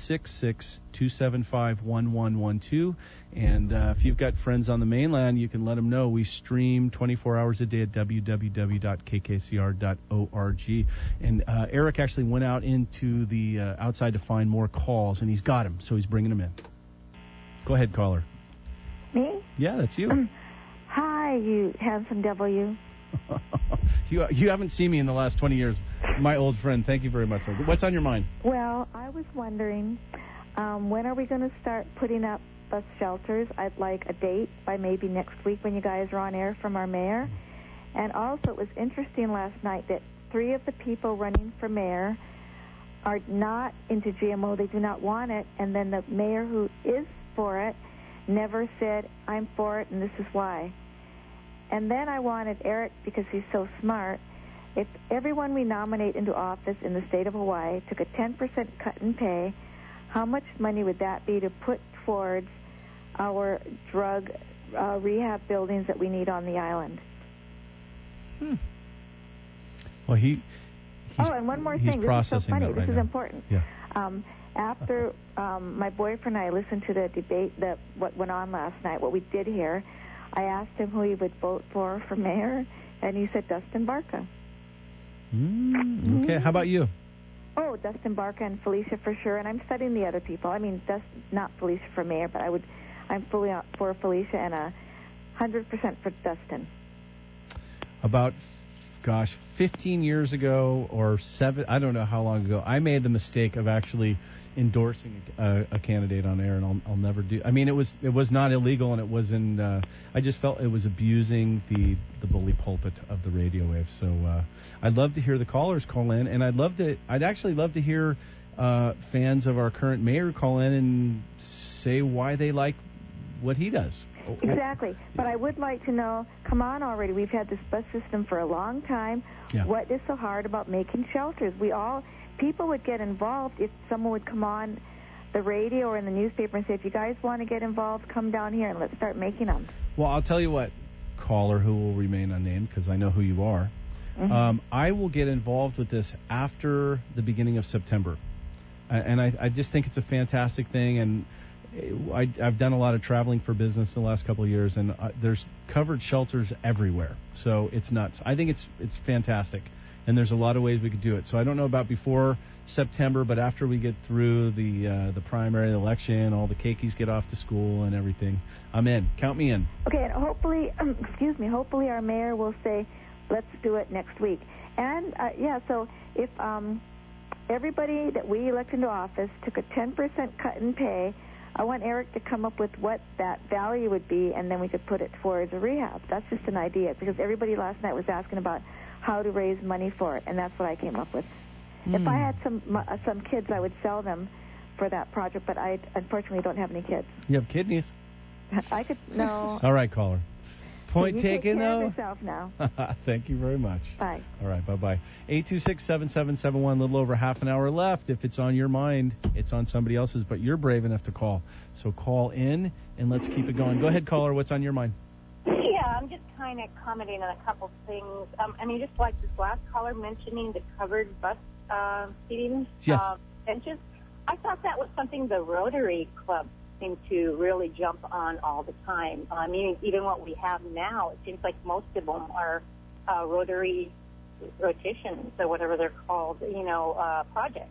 866-275-1112. And if you've got friends on the mainland, you can let them know. We stream 24 hours a day at www.kkcr.org. And Eric actually went out into the outside to find more calls, and he's got them, so he's bringing them in. Go ahead, caller. Me? Yeah, that's you. Hi, you handsome devil, you. You haven't seen me in the last 20 years. My old friend, thank you very much. What's on your mind? Well, I was wondering, when are we going to start putting up bus shelters? I'd like a date by maybe next week when you guys are on air from our mayor. And also, it was interesting last night that 3 of the people running for mayor are not into GMO. They do not want it. And then the mayor who is for it never said, I'm for it, and this is why. And then I wanted Eric, because he's so smart, if everyone we nominate into office in the state of Hawaii took a 10% cut in pay, how much money would that be to put towards our drug rehab buildings that we need on the island? Well, and one more thing. This is so funny. This is important. Yeah. After my boyfriend and I listened to the debate, what went on last night, what we did here, I asked him who he would vote for mayor, and he said Dustin Barca. Okay, how about you? Oh, Dustin Barca and Felicia for sure, and I'm studying the other people. I mean, not Felicia for mayor, but I'm fully out for Felicia and 100% for Dustin. About, 15 years ago or 7, I don't know how long ago, I made the mistake of actually endorsing a candidate on air, and I'll never do. I mean, it was not illegal, and it wasn't. I just felt it was abusing the bully pulpit of the radio wave. So I'd love to hear the callers call in, and I'd actually love to hear fans of our current mayor call in and say why they like what he does. Exactly. But I would like to know, come on already, we've had this bus system for a long time. Yeah. What is so hard about making shelters? People would get involved if someone would come on the radio or in the newspaper and say, if you guys want to get involved, come down here and let's start making them. Well, I'll tell you what, caller who will remain unnamed, because I know who you are. Mm-hmm. I will get involved with this after the beginning of September. And I just think it's a fantastic thing, and I've done a lot of traveling for business in the last couple of years, and there's covered shelters everywhere. So it's nuts. I think it's fantastic, and there's a lot of ways we could do it. So I don't know about before September, but after we get through the primary election, all the keikis get off to school and everything, I'm in. Count me in. Okay, and hopefully, hopefully our mayor will say, let's do it next week. And, so if everybody that we elect into office took a 10% cut in pay, I want Eric to come up with what that value would be, and then we could put it towards a rehab. That's just an idea, because everybody last night was asking about how to raise money for it, and that's what I came up with. If I had some kids, I would sell them for that project, but I unfortunately don't have any kids. You have kidneys. I could, no. All right, caller. Point you taken, take care though. of yourself now. Thank you very much. Bye. All right, bye-bye. 826-7771, a little over half an hour left. If it's on your mind, it's on somebody else's, but you're brave enough to call. So call in, and let's keep it going. Go ahead, caller. What's on your mind? Yeah, I'm just kind of commenting on a couple things. Just like this last caller mentioning the covered bus seating benches. I thought that was something the Rotary Club seem to really jump on all the time. I mean, even what we have now, it seems like most of them are Rotary rotations or whatever they're called, projects.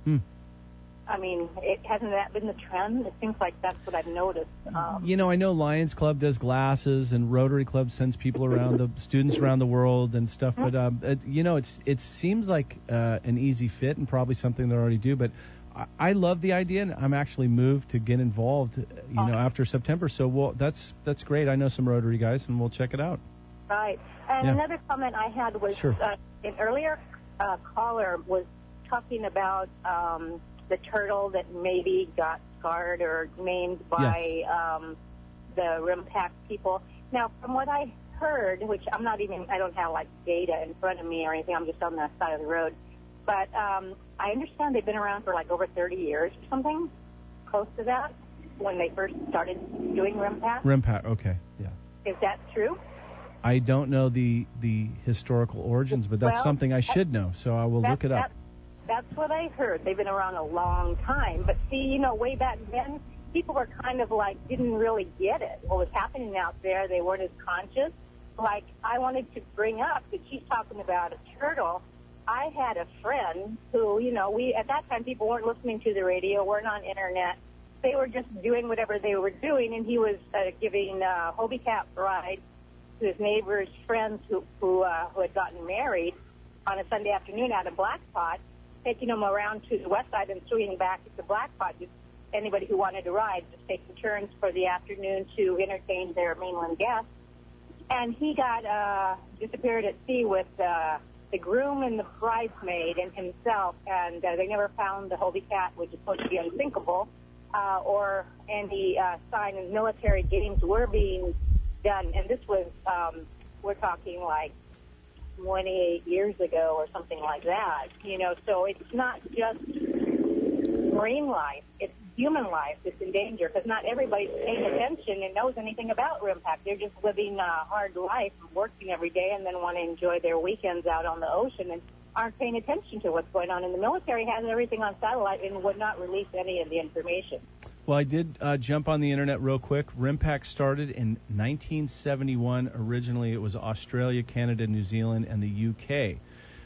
I mean, hasn't that been the trend? It seems like that's what I've noticed. I know Lions Club does glasses, and Rotary Club sends people around, the students around the world and stuff. But, it seems like an easy fit and probably something they already do. But I love the idea, and I'm actually moved to get involved, after September. So that's great. I know some Rotary guys, and we'll check it out. Right. And another comment I had was an earlier caller was talking about the turtle that maybe got scarred or maimed by the RIMPAC people. Now, from what I heard, which I don't have data in front of me or anything, I'm just on the side of the road, but I understand they've been around for over 30 years or something, close to that, when they first started doing RIMPAC. RIMPAC, okay, yeah. Is that true? I don't know the historical origins, but that's something I should know, so I will look it up. That's what I heard. They've been around a long time. But see, you know, way back then, people were kind of like, didn't really get it. What was happening out there, they weren't as conscious. Like, I wanted to bring up that she's talking about a turtle. I had a friend who, you know, at that time, people weren't listening to the radio, weren't on internet. They were just doing whatever they were doing, and he was giving Hobie Cat rides to his neighbor's friends who had gotten married on a Sunday afternoon out of Blackpot, taking them around to the west side and swinging back to Blackpot. Just anybody who wanted to ride, just taking turns for the afternoon to entertain their mainland guests. And he got disappeared at sea with the groom and the bridesmaid and himself, and they never found the Hobie Cat, which is supposed to be unsinkable, or any sign of military games were being done. And this was, we're talking like 28 years ago or something like that, you know. So it's not just marine life, it's human life that's in danger, because not everybody's paying attention and knows anything about RIMPAC. They're just living a hard life, working every day, and then want to enjoy their weekends out on the ocean and aren't paying attention to what's going on. And the military has everything on satellite and would not release any of the information. Well, I did jump on the internet real quick. RIMPAC started in 1971. Originally, it was Australia, Canada, New Zealand, and the UK.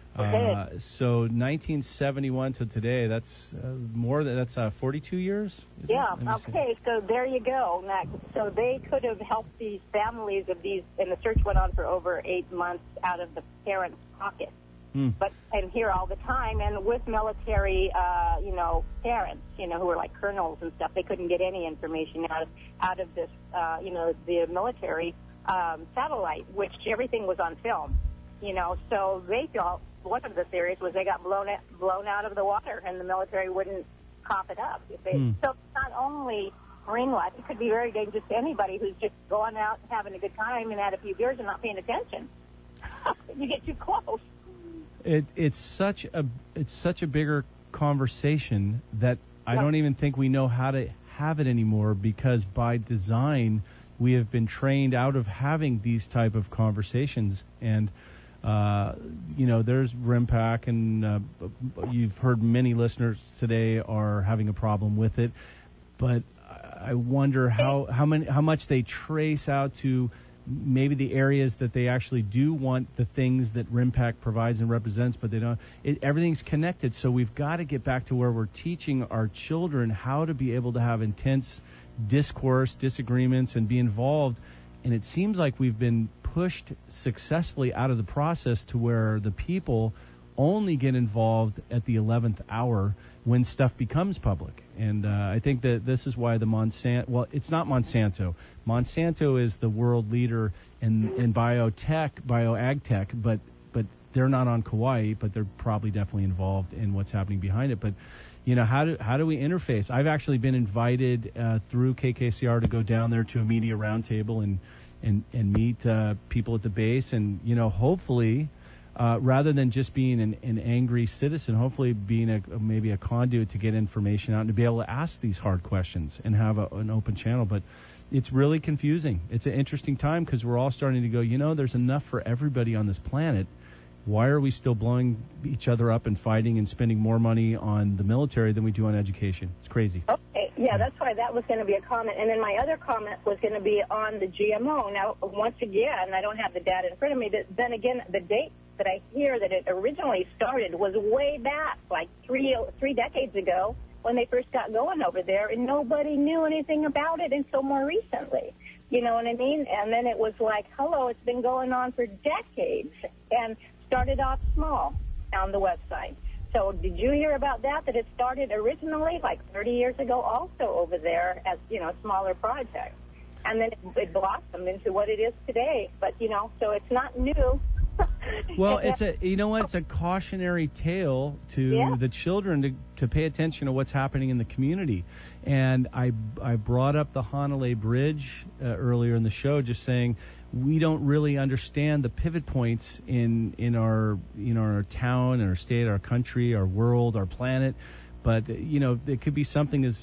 So 1971 to today, that's more than 42 years. Yeah. Okay. So there you go. So they could have helped these families of these, and the search went on for over 8 months out of the parents' pocket. But and here all the time, and with military, you know, parents, you know, who were like colonels and stuff, they couldn't get any information out of this, you know, the military satellite, which everything was on film, you know. So they thought one of the theories was they got blown out of the water, and the military wouldn't cough it up. So it's not only marine life; it could be very dangerous to anybody who's just going out and having a good time and had a few beers and not paying attention. You get too close. It's such a bigger conversation that I don't even think we know how to have it anymore, because by design we have been trained out of having these type of conversations. And you know, there's RIMPAC, and you've heard many listeners today are having a problem with it, but I wonder how much they trace out to maybe the areas that they actually do want the things that RIMPAC provides and represents, but they don't. Everything's connected, so we've got to get back to where we're teaching our children how to be able to have intense discourse, disagreements, and be involved. And it seems like we've been pushed successfully out of the process to where the people only get involved at the 11th hour when stuff becomes public. And I think that this is why the Monsanto, well, it's not Monsanto. Monsanto is the world leader in bioag tech, but they're not on Kauai, but they're probably definitely involved in what's happening behind it. But, you know, how do we interface? I've actually been invited through KKCR to go down there to a media roundtable and meet people at the base, and, you know, hopefully, rather than just being an angry citizen, hopefully being maybe a conduit to get information out and to be able to ask these hard questions and have an open channel. But it's really confusing. It's an interesting time, because we're all starting to go, you know, there's enough for everybody on this planet. Why are we still blowing each other up and fighting and spending more money on the military than we do on education? It's crazy. Okay, yeah, that's why that was going to be a comment. And then my other comment was going to be on the GMO. Now, once again, I don't have the data in front of me, but then again, the date that I hear that it originally started was way back, like three decades ago, when they first got going over there, and nobody knew anything about it until more recently. You know what I mean? And then it was like, hello, it's been going on for decades, and started off small on the website. So did you hear about that it started originally like 30 years ago also over there as, you know, a smaller project. And then it blossomed into what it is today. But, you know, so it's not new. Well, it's a cautionary tale to the children to pay attention to what's happening in the community. And I brought up the Hanalei Bridge earlier in the show, just saying we don't really understand the pivot points in our town, our state, our country, our world, our planet. But, it could be something as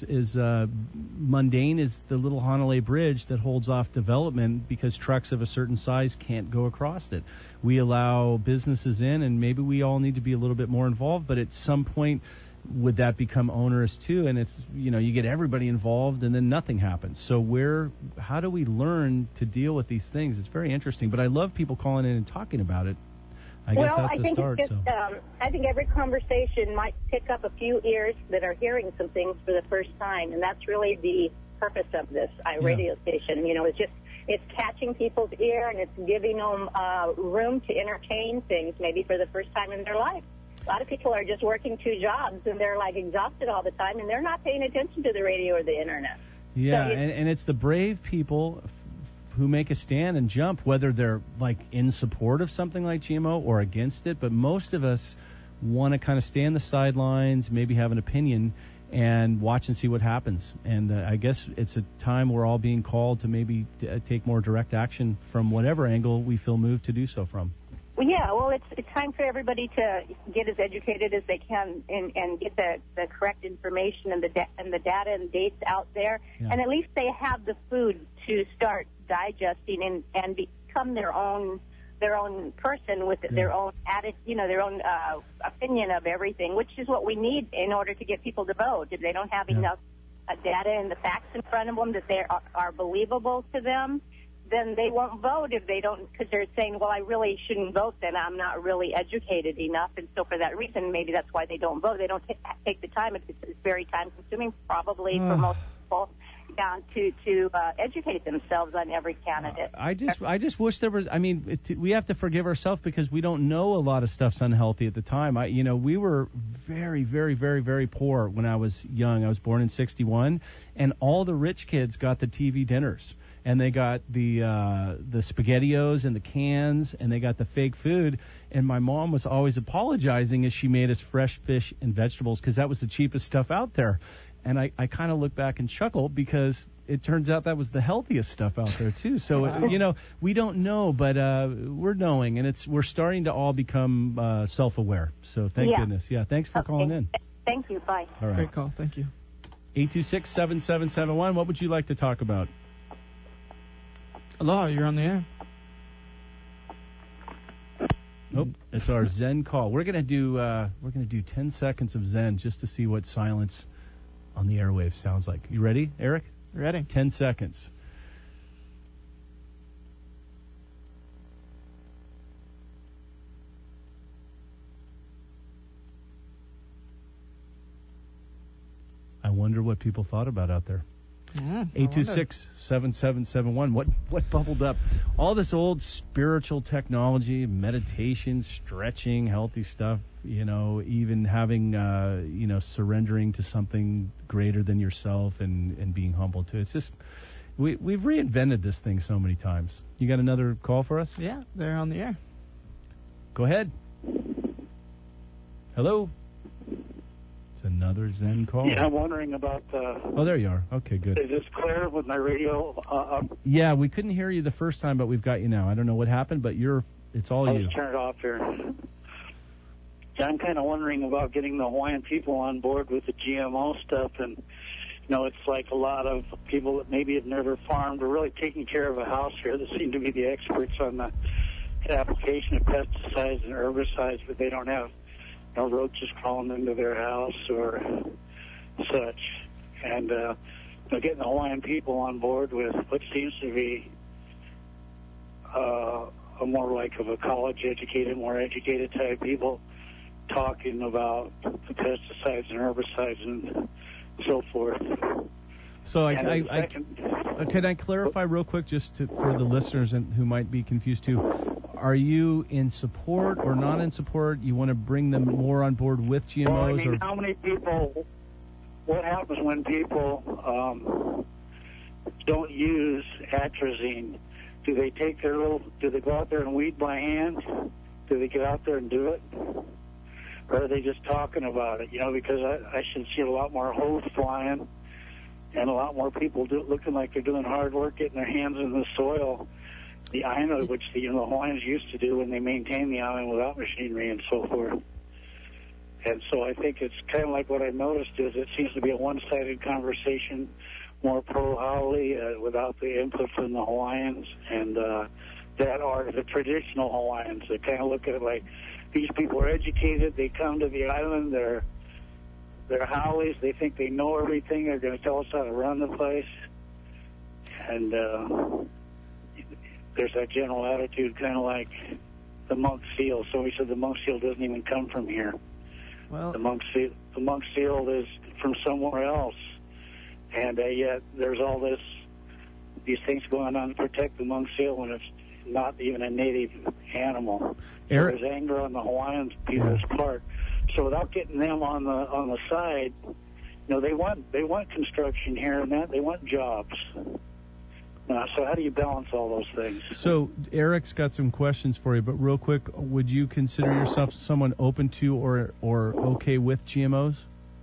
mundane as the little Hanalei Bridge that holds off development because trucks of a certain size can't go across it. We allow businesses in, and maybe we all need to be a little bit more involved, but at some point, would that become onerous too? And it's, you get everybody involved and then nothing happens. So how do we learn to deal with these things? It's very interesting, but I love people calling in and talking about it. I guess that's a start. It's just, I think every conversation might pick up a few ears that are hearing some things for the first time, and that's really the purpose of this radio station. It's catching people's ear, and it's giving them room to entertain things maybe for the first time in their life. A lot of people are just working 2 jobs, and they're exhausted all the time, and they're not paying attention to the radio or the internet. Yeah, so and it's the brave people who make a stand and jump, whether they're in support of something like GMO or against it. But most of us want to kind of stay on the sidelines, maybe have an opinion, and watch and see what happens. And I guess it's a time we're all being called to maybe take more direct action from whatever angle we feel moved to do so from. Well, yeah, it's time for everybody to get as educated as they can and get the correct information and the data and dates out there, and at least they have the food to start digesting and become their own person with their own their own opinion of everything, which is what we need in order to get people to vote. If they don't have enough data and the facts in front of them that they are believable to them, then they won't vote if they don't, because they're saying, well, I really shouldn't vote, then I'm not really educated enough. And so for that reason, maybe that's why they don't vote. They don't take the time. It's very time-consuming, probably, for most people, to educate themselves on every candidate. I just wish there was, we have to forgive ourselves because we don't know a lot of stuff's unhealthy at the time. We were very, very, very, very poor when I was young. I was born in 1961, and all the rich kids got the TV dinners. And they got the SpaghettiOs and the cans, and they got the fake food. And my mom was always apologizing as she made us fresh fish and vegetables because that was the cheapest stuff out there. And I kind of look back and chuckle because it turns out that was the healthiest stuff out there too. So we don't know, but we're knowing, and we're starting to all become self-aware. So thank goodness. Yeah, thanks for calling in. Thank you. Bye. All right. Great call. Thank you. 826-7771. What would you like to talk about? Hello, you're on the air. Nope, it's our Zen call. We're gonna do 10 seconds of Zen just to see what silence on the airwaves sounds like. You ready, Eric? Ready. 10 seconds. I wonder what people thought about out there. 826-7771. What bubbled up? All this old spiritual technology, meditation, stretching, healthy stuff, even having, surrendering to something greater than yourself and being humble to it. It's just, we've reinvented this thing so many times. You got another call for us? Yeah, they're on the air. Go ahead. Hello? It's another Zen call. Yeah, I'm wondering about... oh, there you are. Okay, good. Is this clear with my radio up? Yeah, we couldn't hear you the first time, but we've got you now. I don't know what happened, but it's all you. I'll just turn it off here. Yeah, I'm kind of wondering about getting the Hawaiian people on board with the GMO stuff. And, it's like a lot of people that maybe have never farmed or really taken care of a house here that seem to be the experts on the application of pesticides and herbicides, but they don't have roaches crawling into their house or such. And getting the Hawaiian people on board with what seems to be a more like of a college-educated, more educated type people talking about the pesticides and herbicides and so forth. So can I clarify real quick just for the listeners who might be confused too? Are you in support or not in support? You want to bring them more on board with GMOs? Well, how many people, what happens when people don't use atrazine? Do they do they go out there and weed by hand? Do they get out there and do it? Or are they just talking about it? Because I should see a lot more hose flying and a lot more people looking like they're doing hard work, getting their hands in the soil. The island, which the Hawaiians used to do when they maintained the island without machinery and so forth. And so I think it's kind of like what I noticed is it seems to be a one-sided conversation, more pro-haole without the input from the Hawaiians, and that are the traditional Hawaiians. They kind of look at it like these people are educated, they come to the island, they're haoles, they think they know everything, they're going to tell us how to run the place. And there's that general attitude, kind of like the monk seal. So we said the monk seal doesn't even come from here. Well, the monk seal is from somewhere else, and yet there's all these things going on to protect the monk seal when it's not even a native animal. So there's anger on the Hawaiian people's part. So without getting them on the side, they want construction here and that. They want jobs. So how do you balance all those things? So Eric's got some questions for you, but real quick, would you consider yourself someone open to or okay with GMOs?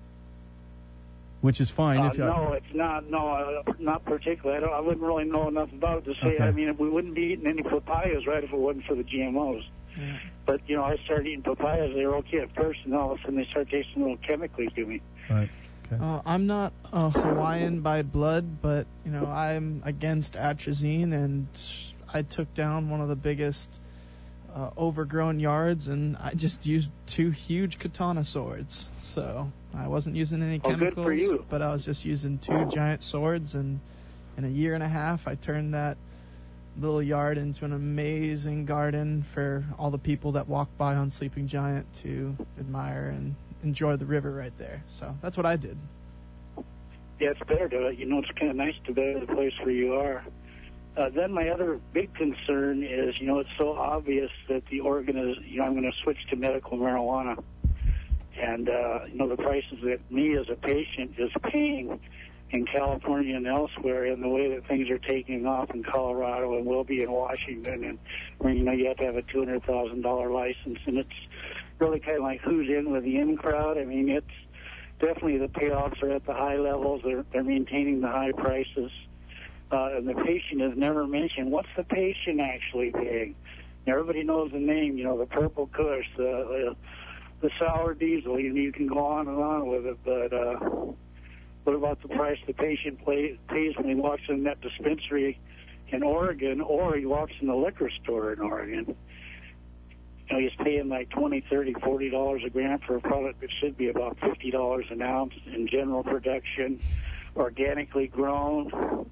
Which is fine. No, it's not. No, not particularly. I wouldn't really know enough about it to say. Okay. I mean, we wouldn't be eating any papayas, right, if it wasn't for the GMOs. Yeah. But, I started eating papayas. They were okay at first, and all of a sudden they start tasting a little chemically to me. Right. Okay. I'm not a Hawaiian by blood, but, I'm against atrazine, and I took down one of the biggest overgrown yards, and I just used 2 huge katana swords. So I wasn't using any chemicals, good for you. But I was just using 2 giant swords, and in a year and a half, I turned that little yard into an amazing garden for all the people that walk by on Sleeping Giant to admire and enjoy the river right there. So that's what I did. Yeah, it's better to, it's kind of nice to be in the place where you are. Then my other big concern is, it's so obvious that the organ is, I'm going to switch to medical marijuana. And, the prices that me as a patient is paying in California and elsewhere, and the way that things are taking off in Colorado and will be in Washington, and where, you have to have a $200,000 license, and it's really kind of like who's in with the in crowd. I mean, it's definitely the payoffs are at the high levels. They're maintaining the high prices. And the patient is never mentioned. What's the patient actually paying? Everybody knows the name, the Purple Kush, the Sour Diesel. You can go on and on with it, but what about the price the patient pays when he walks in that dispensary in Oregon, or he walks in the liquor store in Oregon? He's paying like $20, $30, $40 a gram for a product that should be about $50 an ounce in general production, organically grown.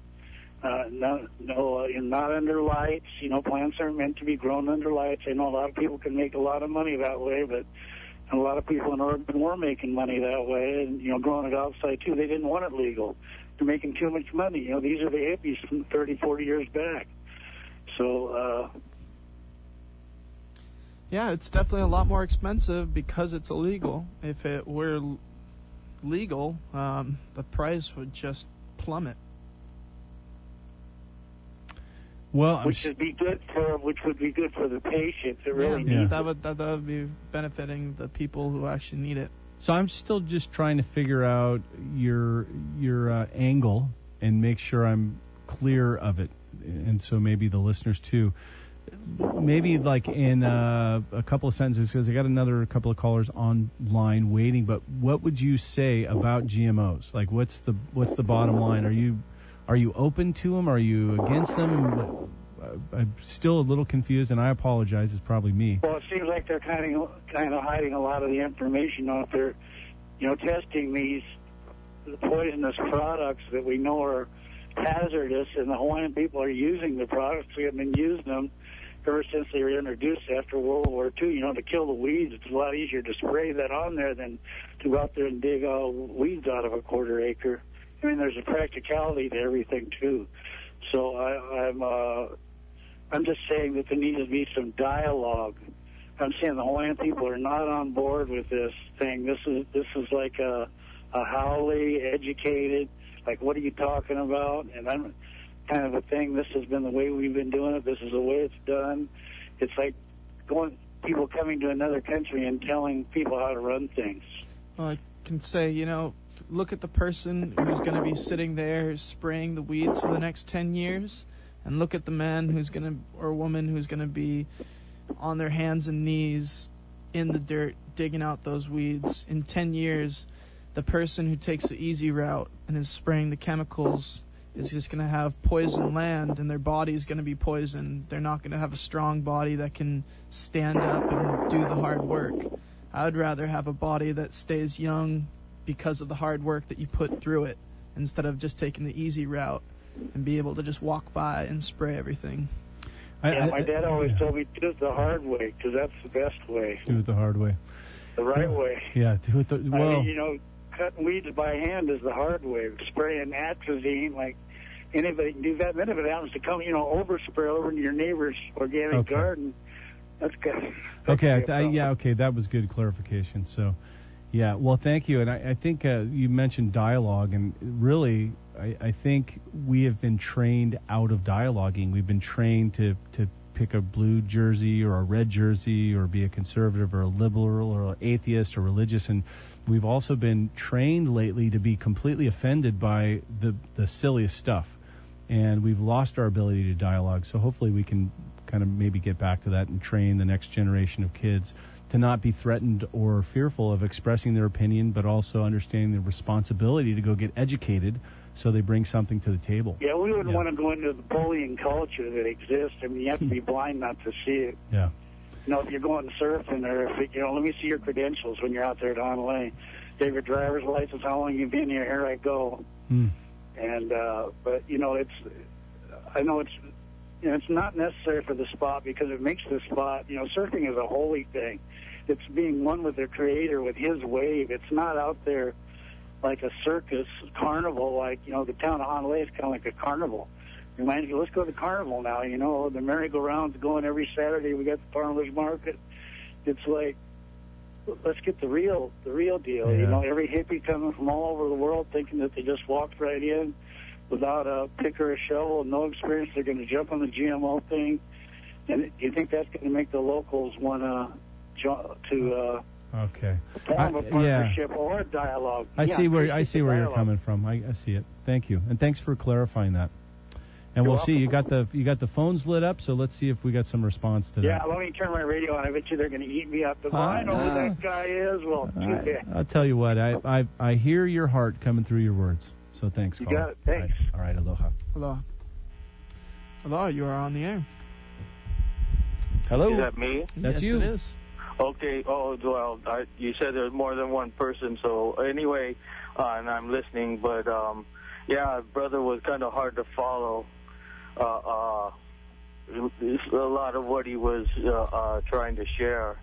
Not under lights. Plants aren't meant to be grown under lights. I know a lot of people can make a lot of money that way, but a lot of people in Oregon were making money that way, and, growing it outside, too. They didn't want it legal. They're making too much money. These are the hippies from 30, 40 years back. So, yeah, it's definitely a lot more expensive because it's illegal. If it were legal, the price would just plummet. Well, which would be good for the patients. It really yeah, needs that would be benefiting the people who actually need it. So I'm still just trying to figure out your angle and make sure I'm clear of it, and so maybe the listeners too. Maybe like in a couple of sentences, because I got another couple of callers online waiting. But what would you say about GMOs? Like, what's the bottom line? Are you open to them? Are you against them? I'm still a little confused, and I apologize. It's probably me. Well, it seems like they're kind of hiding a lot of the information out there. Testing these poisonous products that we know are hazardous, and the Hawaiian people are using the products. We have been using them ever since they were introduced after World War II. To kill the weeds, it's a lot easier to spray that on there than to go out there and dig all weeds out of a quarter acre. I mean, there's a practicality to everything too. So I'm just saying that there needs to be some dialogue. I'm saying the Hawaiian people are not on board with this thing. This is like a haole, educated. Like, what are you talking about? And I'm kind of a thing. This has been the way we've been doing it. This is the way it's done. It's like people coming to another country and telling people how to run things. Well, I can say, look at the person who's going to be sitting there spraying the weeds for the next 10 years, and look at the man or woman who's going to be on their hands and knees in the dirt digging out those weeds. In 10 years, the person who takes the easy route and is spraying the chemicals is just going to have poisoned land, and their body is going to be poisoned. They're not going to have a strong body that can stand up and do the hard work. I would rather have a body that stays young because of the hard work that you put through it, instead of just taking the easy route and be able to just walk by and spray everything. My dad always told me, do it the hard way, because that's the best way. Do it the hard way. The right way. Yeah, do it the... Well, I mean, cutting weeds by hand is the hard way. Spraying atrazine, like anybody can do that. Then if it happens to come, overspray over into your neighbor's organic garden, that's good. Okay, okay, that was good clarification. So, yeah, well, thank you. And I think you mentioned dialogue, and really, I think we have been trained out of dialoguing. We've been trained to pick a blue jersey or a red jersey, or be a conservative or a liberal or an atheist or religious, and we've also been trained lately to be completely offended by the silliest stuff, and we've lost our ability to dialogue. So hopefully we can kind of maybe get back to that and train the next generation of kids to not be threatened or fearful of expressing their opinion, but also understanding the responsibility to go get educated so they bring something to the table. Yeah, we wouldn't want to go into the bullying culture that exists. I mean, you have to be blind not to see it. Yeah. If you're going surfing, or if let me see your credentials when you're out there at Honolulu. Take your driver's license, how long you been here I go. And, but, I know it's not necessary for the spot, because it makes the spot, surfing is a holy thing. It's being one with the Creator, with His wave. It's not out there like a circus carnival, like, the town of Honolulu is kind of like a carnival. Reminds you, let's go to the carnival now, the merry-go-round's going every Saturday. We got the farmers market. It's like, let's get the real deal. Yeah. Every hippie coming from all over the world thinking that they just walked right in without a pick or a shovel, no experience. They're going to jump on the GMO thing. And do you think that's going to make the locals want to okay. form a partnership or a dialogue? I see where you're dialogue. coming from. I see it. Thank you, and thanks for clarifying that. And we'll see. You got the phones lit up, so let's see if we got some response to that. Yeah, let me turn my radio on. I bet you they're going to eat me up. I know who that guy is. Well, I'll tell you what. I hear your heart coming through your words. So thanks, you caller. got it. Thanks. All right, aloha. Hello, you are on the air. Hello. Is that me? That's yes, you. It is. Okay. Oh, well, you said there's more than one person. So anyway, and I'm listening. But, brother was kind of hard to follow. A lot of what he was trying to share.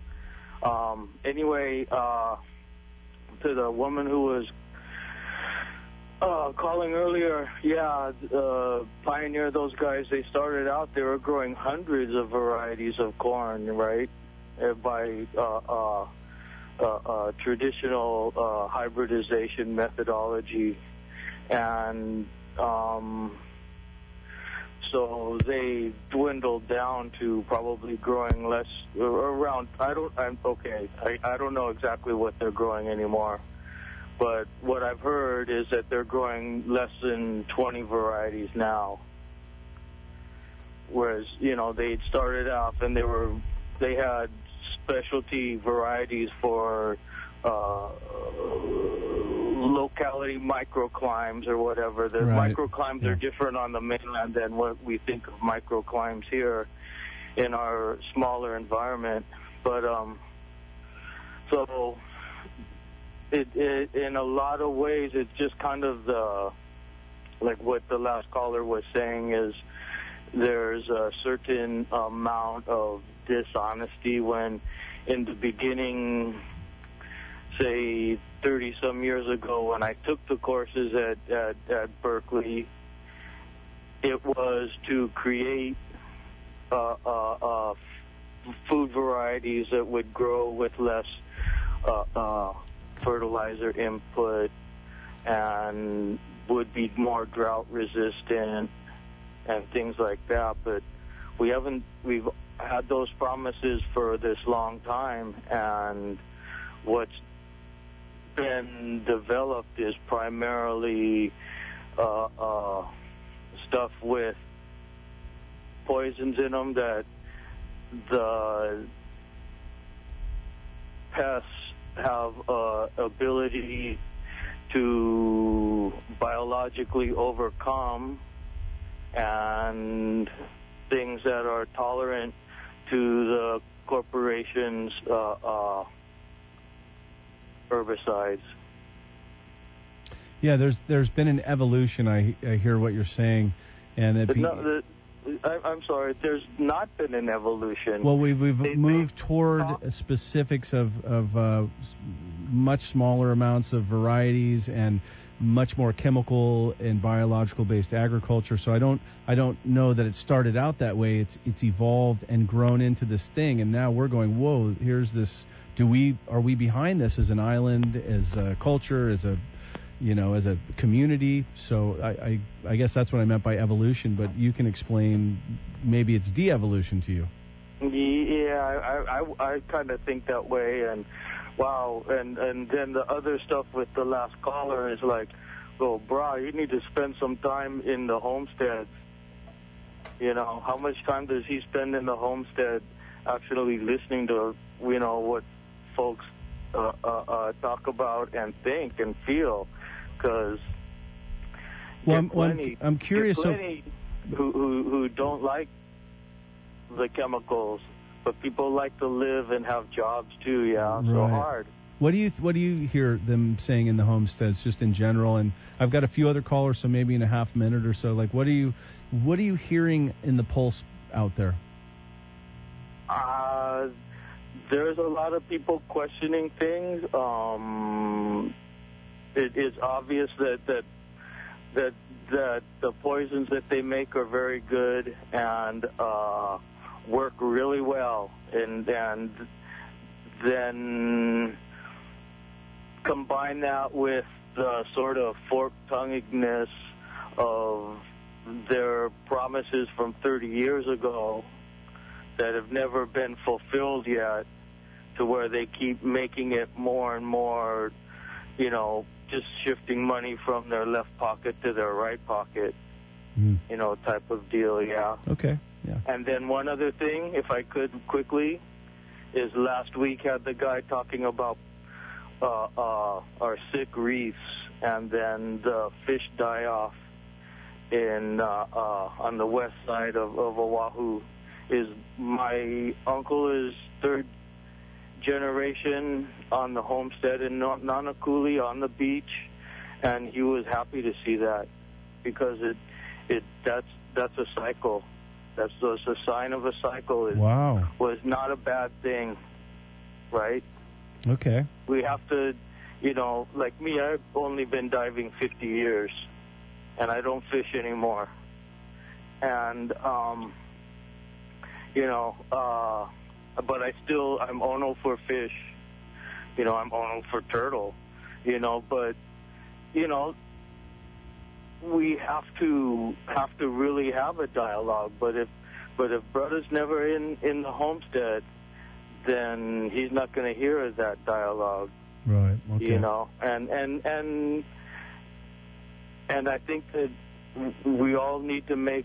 Anyway, to the woman who was calling earlier, Pioneer, those guys, they started out, they were growing hundreds of varieties of corn, right, by traditional hybridization methodology. And so they dwindled down to probably growing less, around, I don't know exactly what they're growing anymore. But what I've heard is that they're growing less than 20 varieties now. Whereas, they started off and they had specialty varieties for locality microclimes or whatever. The microclimes are different on the mainland than what we think of microclimes here in our smaller environment. But so it in a lot of ways, it's just kind of like what the last caller was saying, is there's a certain amount of dishonesty when in the beginning, say 30-some years ago, when I took the courses at Berkeley, it was to create food varieties that would grow with less fertilizer input and would be more drought resistant and things like that. But we've had those promises for this long time, and what's been developed is primarily stuff with poisons in them that pests have ability to biologically overcome, and things that are tolerant to the corporations' herbicides. Yeah, there's been an evolution. I hear what you're saying, and I'm sorry, there's not been an evolution. Well, we've moved toward specifics of much smaller amounts of varieties and much more chemical and biological based agriculture. So I don't know that it started out that way. It's evolved and grown into this thing, and now we're going, whoa, here's this. Are we behind this as an island, as a culture, as a community? So I guess that's what I meant by evolution, but you can explain maybe it's de-evolution to you. Yeah, I kind of think that way, and wow, and then the other stuff with the last caller is like, oh, brah, you need to spend some time in the homesteads. You know, how much time does he spend in the homestead actually listening to, what folks talk about and think and feel? Because I'm curious. Plenty who don't like the chemicals, but people like to live and have jobs too. Yeah, so hard. What do you hear them saying in the homesteads, just in general? And I've got a few other callers, so maybe in a half minute or so. Like, what are you hearing in the pulse out there? There's a lot of people questioning things. It is obvious that the poisons that they make are very good and work really well, and then combine that with the sort of fork-tonguedness of their promises from 30 years ago that have never been fulfilled yet, to where they keep making it more and more, just shifting money from their left pocket to their right pocket, type of deal, yeah. Okay, yeah. And then one other thing, if I could quickly, is last week had the guy talking about our sick reefs, and then the fish die-off on the west side of Oahu. My uncle is third generation on the homestead in Nanakuli on the beach, and he was happy to see that, because that's a cycle. That's a sign of a cycle. Wow. Was not a bad thing, right? Okay. We have to, like me, I've only been diving 50 years, and I don't fish anymore. And, but I'm ono for fish. I'm ono for turtle. But, we have to really have a dialogue. But if brother's never in the homestead, then he's not going to hear that dialogue. Right. Okay. And I think that we all need to make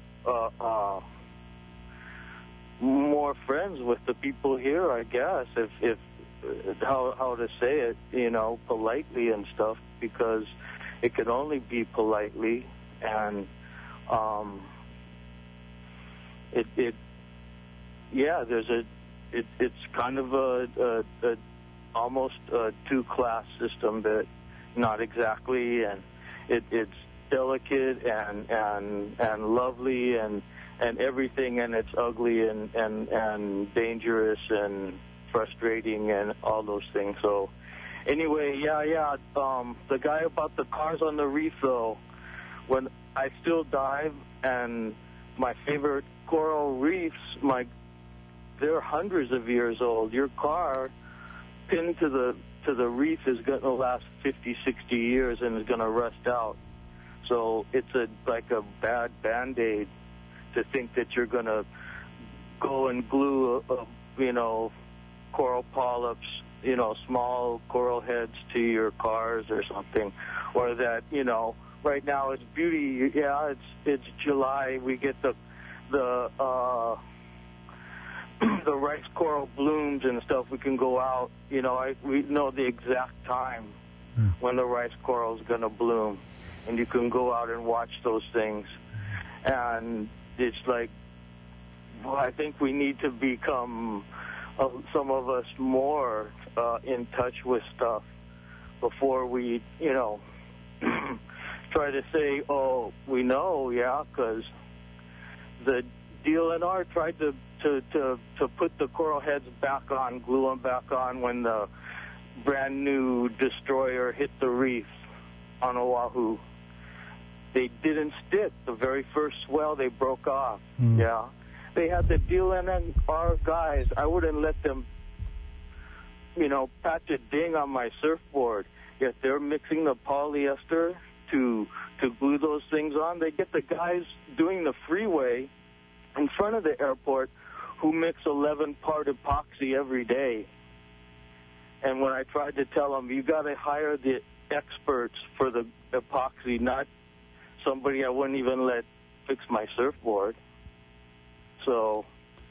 more friends with the people here, I guess, if how to say it, politely and stuff, because it can only be politely, and it's kind of a almost a two-class system, but not exactly, and it's delicate and lovely and everything, and it's ugly and dangerous and frustrating and all those things. So anyway, the guy about the cars on the reef, though, when I still dive, and my favorite coral reefs, they're hundreds of years old. Your car pinned to the reef is going to last 50, 60 years and is going to rust out. So it's like a bad Band-Aid to think that you're going to go and glue, coral polyps, small coral heads to your cars or something, or that, right now it's beauty. Yeah, it's July. We get the the rice coral blooms and stuff, we can go out. You know, we know the exact time when the rice coral is going to bloom, and you can go out and watch those things. And it's like, well, I think we need to become, some of us, more in touch with stuff before we, you know, try to say, oh, we know, yeah, because the DLNR tried to put the coral heads back on, glue them back on when the brand new destroyer hit the reef on Oahu. They didn't stick. The very first swell, they broke off. Yeah. They had the DLNR guys. I wouldn't let them, you know, patch a ding on my surfboard. Yet they're mixing the polyester to glue those things on. They get the guys doing the freeway in front of the airport who mix 11-part epoxy every day. And when I tried to tell them, you got to hire the experts for the epoxy, not somebody I wouldn't even let fix my surfboard. So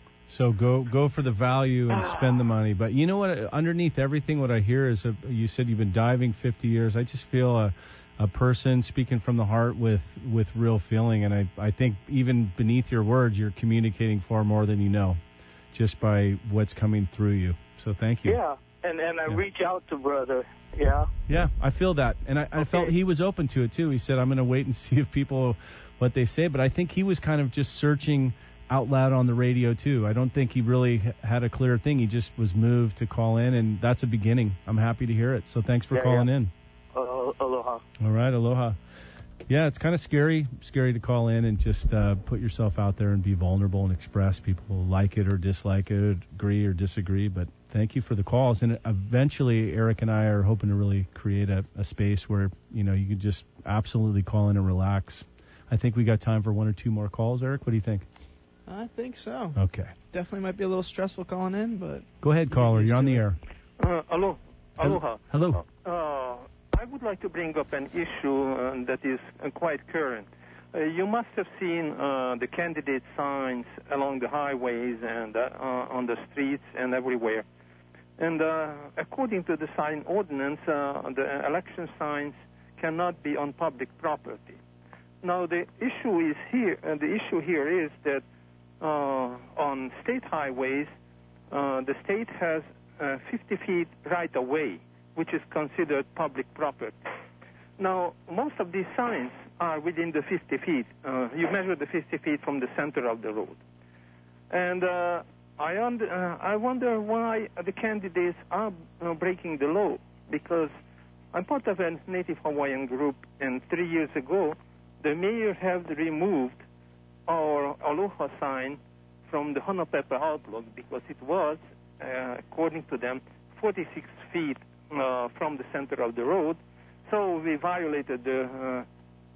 go for the value and spend the money. But you know what? Underneath everything, what I hear is you said you've been diving 50 years. I just feel a person speaking from the heart with real feeling. And I think even beneath your words, you're communicating far more than you know just by what's coming through you. So thank you. Yeah, and I reach out to brother. Yeah. Yeah, I feel that. And I felt he was open to it, too. He said, I'm going to wait and see if people, what they say. But I think he was kind of just searching out loud on the radio, too. I don't think he really had a clear thing. He just was moved to call in, and that's a beginning. I'm happy to hear it. So thanks for calling in. Aloha. All right, aloha. Yeah, it's kind of scary to call in and just put yourself out there and be vulnerable and express. People like it or dislike it, agree or disagree, but thank you for the calls. And eventually, Eric and I are hoping to really create a space where, you know, you can just absolutely call in and relax. I think we got time for one or two more calls. Eric, what do you think? I think so. Okay. Definitely might be a little stressful calling in, but... Go ahead, caller. You're on the air. Hello. Aloha. Hello. I would like to bring up an issue that is quite current. You must have seen the candidate signs along the highways and on the streets and everywhere. And according to the sign ordinance, the election signs cannot be on public property. Now the issue here is that on state highways, the state has 50 feet right of way, which is considered public property. Now, most of these signs are within the 50 feet. You measure the 50 feet from the center of the road. And I wonder why the candidates are breaking the law, because I'm part of a Native Hawaiian group, and 3 years ago, the mayor had removed our Aloha sign from the Honopepa Outlook because it was, according to them, 46 feet from the center of the road. So we violated the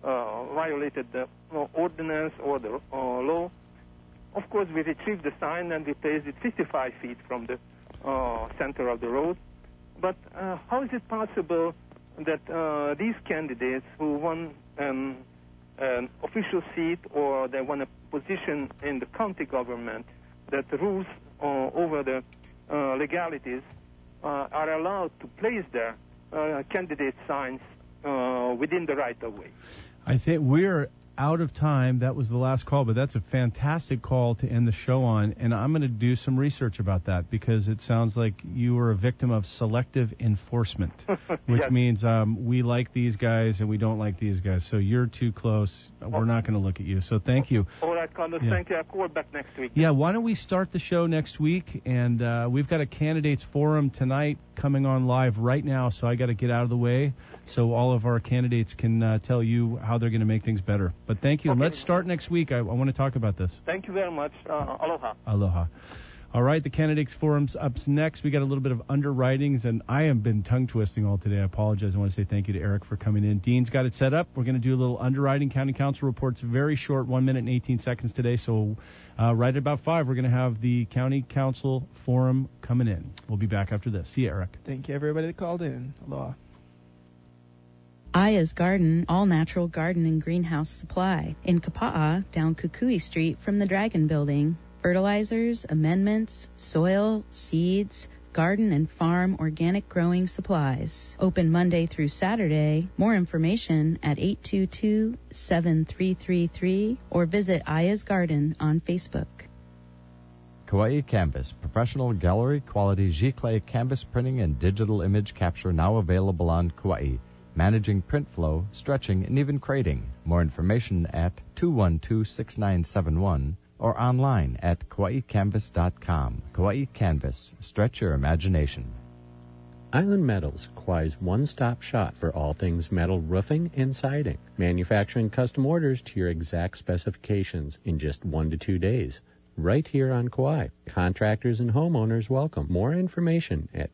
ordinance or the law. Of course, we retrieved the sign and we placed it 55 feet from the center of the road. But how is it possible that these candidates who won an official seat or they won a position in the county government that rules over the legalities are allowed to place their candidate signs within the right-of-way? I think we're out of time. That was the last call, but that's a fantastic call to end the show on, and I'm going to do some research about that because it sounds like you were a victim of selective enforcement, which Yes. means we like these guys and we don't like these guys. So you're too close. We're not going to look at you. So thank you. All right, Carlos, Yeah. thank you. I'll call back next week. Yeah, why don't we start the show next week? And we've got a candidates forum tonight coming on live right now, so I got to get out of the way so all of our candidates can tell you how they're going to make things better. But thank you. And let's start next week. I want to talk about this. Thank you very much. Aloha. Aloha. All right, the candidates forum's up next. We got a little bit of underwritings, and I have been tongue-twisting all today. I apologize. I want to say thank you to Eric for coming in. Dean's got it set up. We're going to do a little underwriting. County Council reports very short, 1 minute and 18 seconds today. So right at about 5, we're going to have the County Council forum coming in. We'll be back after this. See you, Eric. Thank you, everybody that called in. Aloha. Aya's Garden, all-natural garden and greenhouse supply. In Kapa'a, down Kukui Street from the Dragon Building. fertilizers, amendments, soil, seeds, garden and farm organic growing supplies. Open Monday through Saturday. More information at 822-7333 or visit Aya's Garden on Facebook. Kauai Canvas, professional gallery quality giclée canvas printing and digital image capture now available on Kauai. Managing print flow, stretching, and even crating. More information at 212-6971 or online at KauaiCanvas.com. Kauai Canvas. Stretch your imagination. Island Metals, Kauai's one-stop shop for all things metal roofing and siding. Manufacturing custom orders to your exact specifications in just 1 to 2 days. Right here on Kauai. Contractors and homeowners welcome. More information at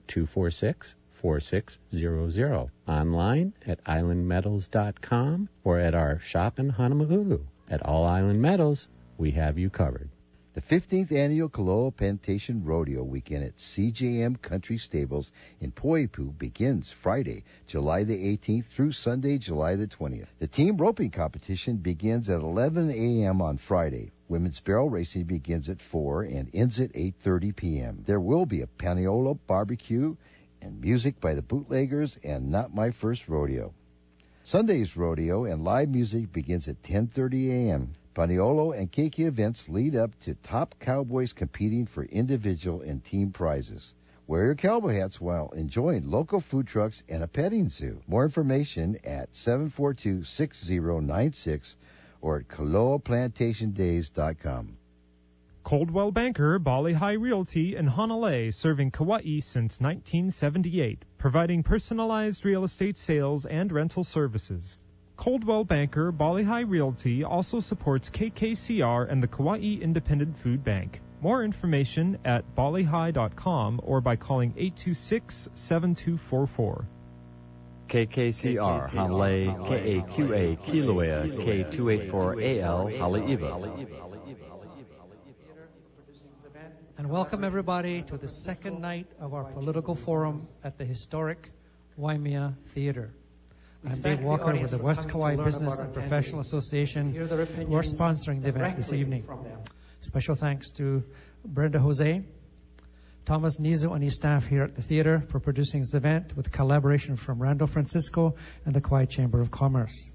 246-4600. Online at islandmetals.com or at our shop in Honolulu. At All Island Metals, we have you covered. The 15th Annual Kaloa Plantation Rodeo Weekend at CJM Country Stables in Poipu begins Friday, July the 18th through Sunday, July the 20th. The team roping competition begins at 11 a.m. on Friday. Women's barrel racing begins at 4 and ends at 8:30 p.m. There will be a Paniolo barbecue and music by the Bootleggers and Not My First Rodeo. Sunday's rodeo and live music begins at 10:30 a.m. Paniolo and Keiki events lead up to top cowboys competing for individual and team prizes. Wear your cowboy hats while enjoying local food trucks and a petting zoo. More information at 742-6096 or at KaloaPlantationDays.com. Coldwell Banker, Bali High Realty in Honolulu, serving Kauai since 1978, providing personalized real estate sales and rental services. Coldwell Banker, Bali High Realty also supports KKCR and the Kauai Independent Food Bank. More information at balihigh.com or by calling 826-7244. KKCR, Hanalei, KAQA, Kilauea, K284AL, Haleiwa. And welcome everybody to the second night of our political forum at the historic Waimea Theater. I'm Dave Walker with the West Kauai Business and Professional Association, who are sponsoring the event this evening. Special thanks to Brenda Jose, Thomas Nizu and his staff here at the theater for producing this event with collaboration from Randall Francisco and the Kauai Chamber of Commerce.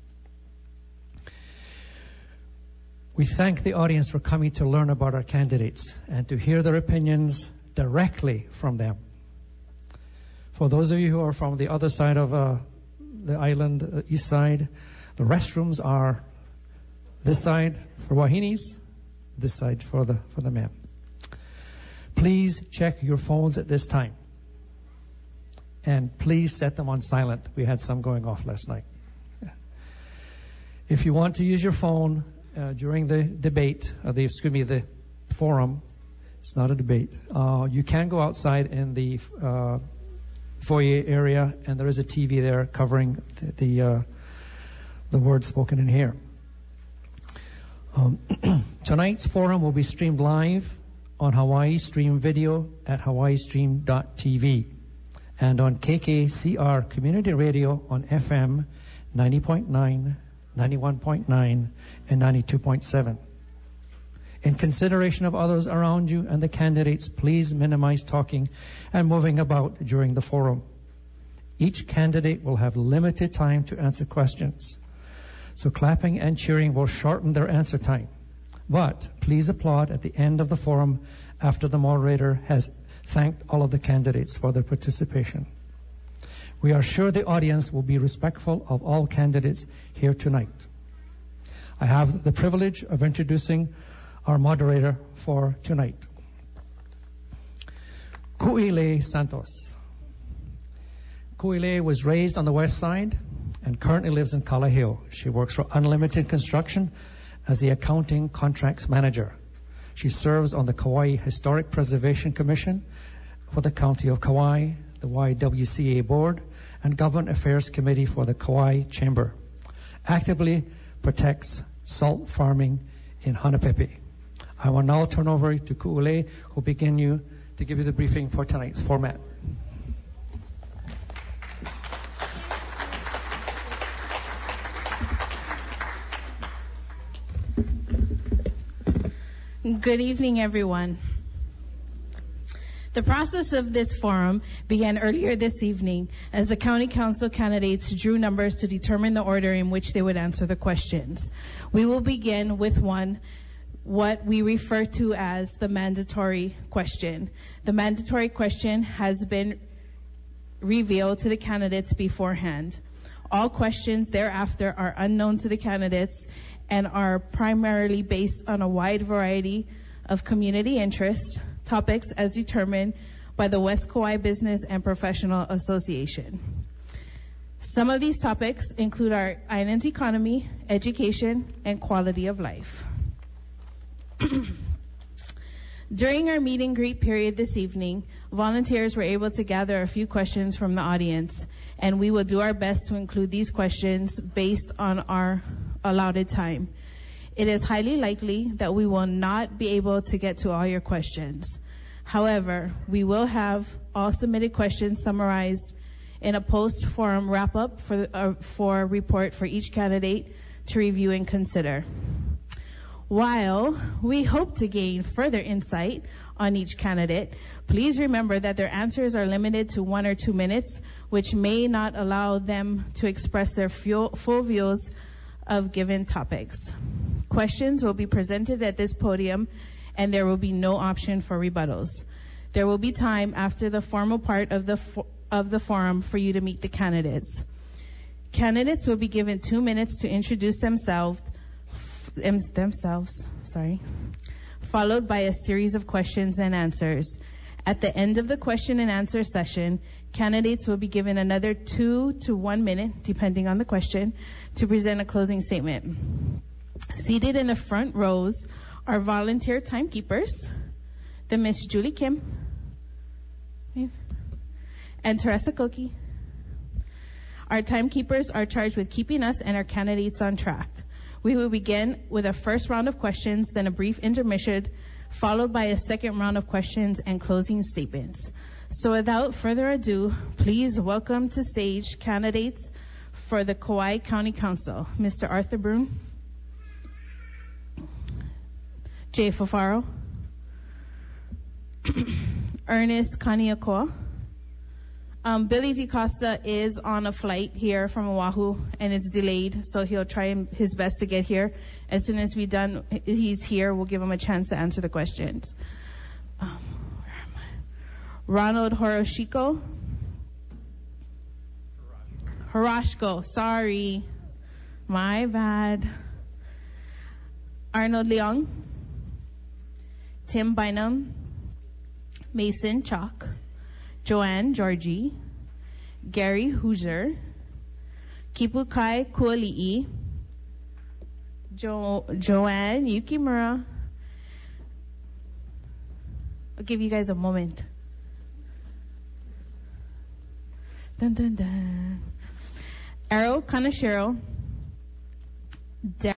We thank the audience for coming to learn about our candidates and to hear their opinions directly from them. For those of you who are from the other side of the island, east side, the restrooms are this side for wahinis, this side for the men. Please check your phones at this time. And please set them on silent. We had some going off last night. If you want to use your phone during the debate, the forum, it's not a debate, you can go outside in the foyer area, and there is a TV there covering the words spoken in here. Tonight's forum will be streamed live on Hawaii Stream Video at hawaiistream.tv and on KKCR Community Radio on FM 90.9, 91.9, and 92.7. In consideration of others around you and the candidates, please minimize talking and moving about during the forum. Each candidate will have limited time to answer questions, so clapping and cheering will shorten their answer time. But please applaud at the end of the forum after the moderator has thanked all of the candidates for their participation. We are sure the audience will be respectful of all candidates here tonight. I have the privilege of introducing our moderator for tonight, Ku'ile Santos. Ku'ile was raised on the west side and currently lives in Kalaheo. She works for Unlimited Construction as the accounting contracts manager. She serves on the Kauai Historic Preservation Commission for the County of Kauai, the YWCA Board, and Government Affairs Committee for the Kauai Chamber. Actively protects salt farming in Hanapepe. I will now turn over to Ku'ile, who will begin to give you the briefing for tonight's format. Good evening, everyone. The process of this forum began earlier this evening as the county council candidates drew numbers to determine the order in which they would answer the questions. We will begin with what we refer to as the mandatory question. The mandatory question has been revealed to the candidates beforehand. All questions thereafter are unknown to the candidates and are primarily based on a wide variety of community interests, topics as determined by the West Kauai Business and Professional Association. Some of these topics include our island's economy, education, and quality of life. During our meet and greet period this evening, volunteers were able to gather a few questions from the audience, and we will do our best to include these questions based on our allotted time. It is highly likely that we will not be able to get to all your questions. However, we will have all submitted questions summarized in a post-forum wrap-up for a report for each candidate to review and consider. While we hope to gain further insight on each candidate, please remember that their answers are limited to 1 or 2 minutes, which may not allow them to express their full views of given topics. Questions will be presented at this podium, and there will be no option for rebuttals. There will be time after the formal part of the forum for you to meet the candidates. Candidates will be given 2 minutes to introduce themselves, followed by a series of questions and answers. At the end of the question and answer session, candidates will be given another 2 to 1 minute, depending on the question, to present a closing statement. Seated in the front rows are volunteer timekeepers, the Miss Julie Kim and Teresa Koki. Our timekeepers are charged with keeping us and our candidates on track. We will begin with a first round of questions, then a brief intermission, followed by a second round of questions and closing statements. So without further ado, please welcome to stage candidates for the Kauai County Council, Mr. Arthur Brune, Jay Fafaro, Ernest Kaniakoa. Billy DeCosta is on a flight here from Oahu, and it's delayed, so he'll try his best to get here. As soon as he's here, we'll give him a chance to answer the questions. Ronald Horoshiko. Horoshko, sorry. My bad. Arnold Leong. Tim Bynum. Mason Chalk. Joanne Georgie, Gary Hoosier, Kipukai Kuali'i, Joanne Yukimura. I'll give you guys a moment. Dun dun dun. Arrow Kanashiro,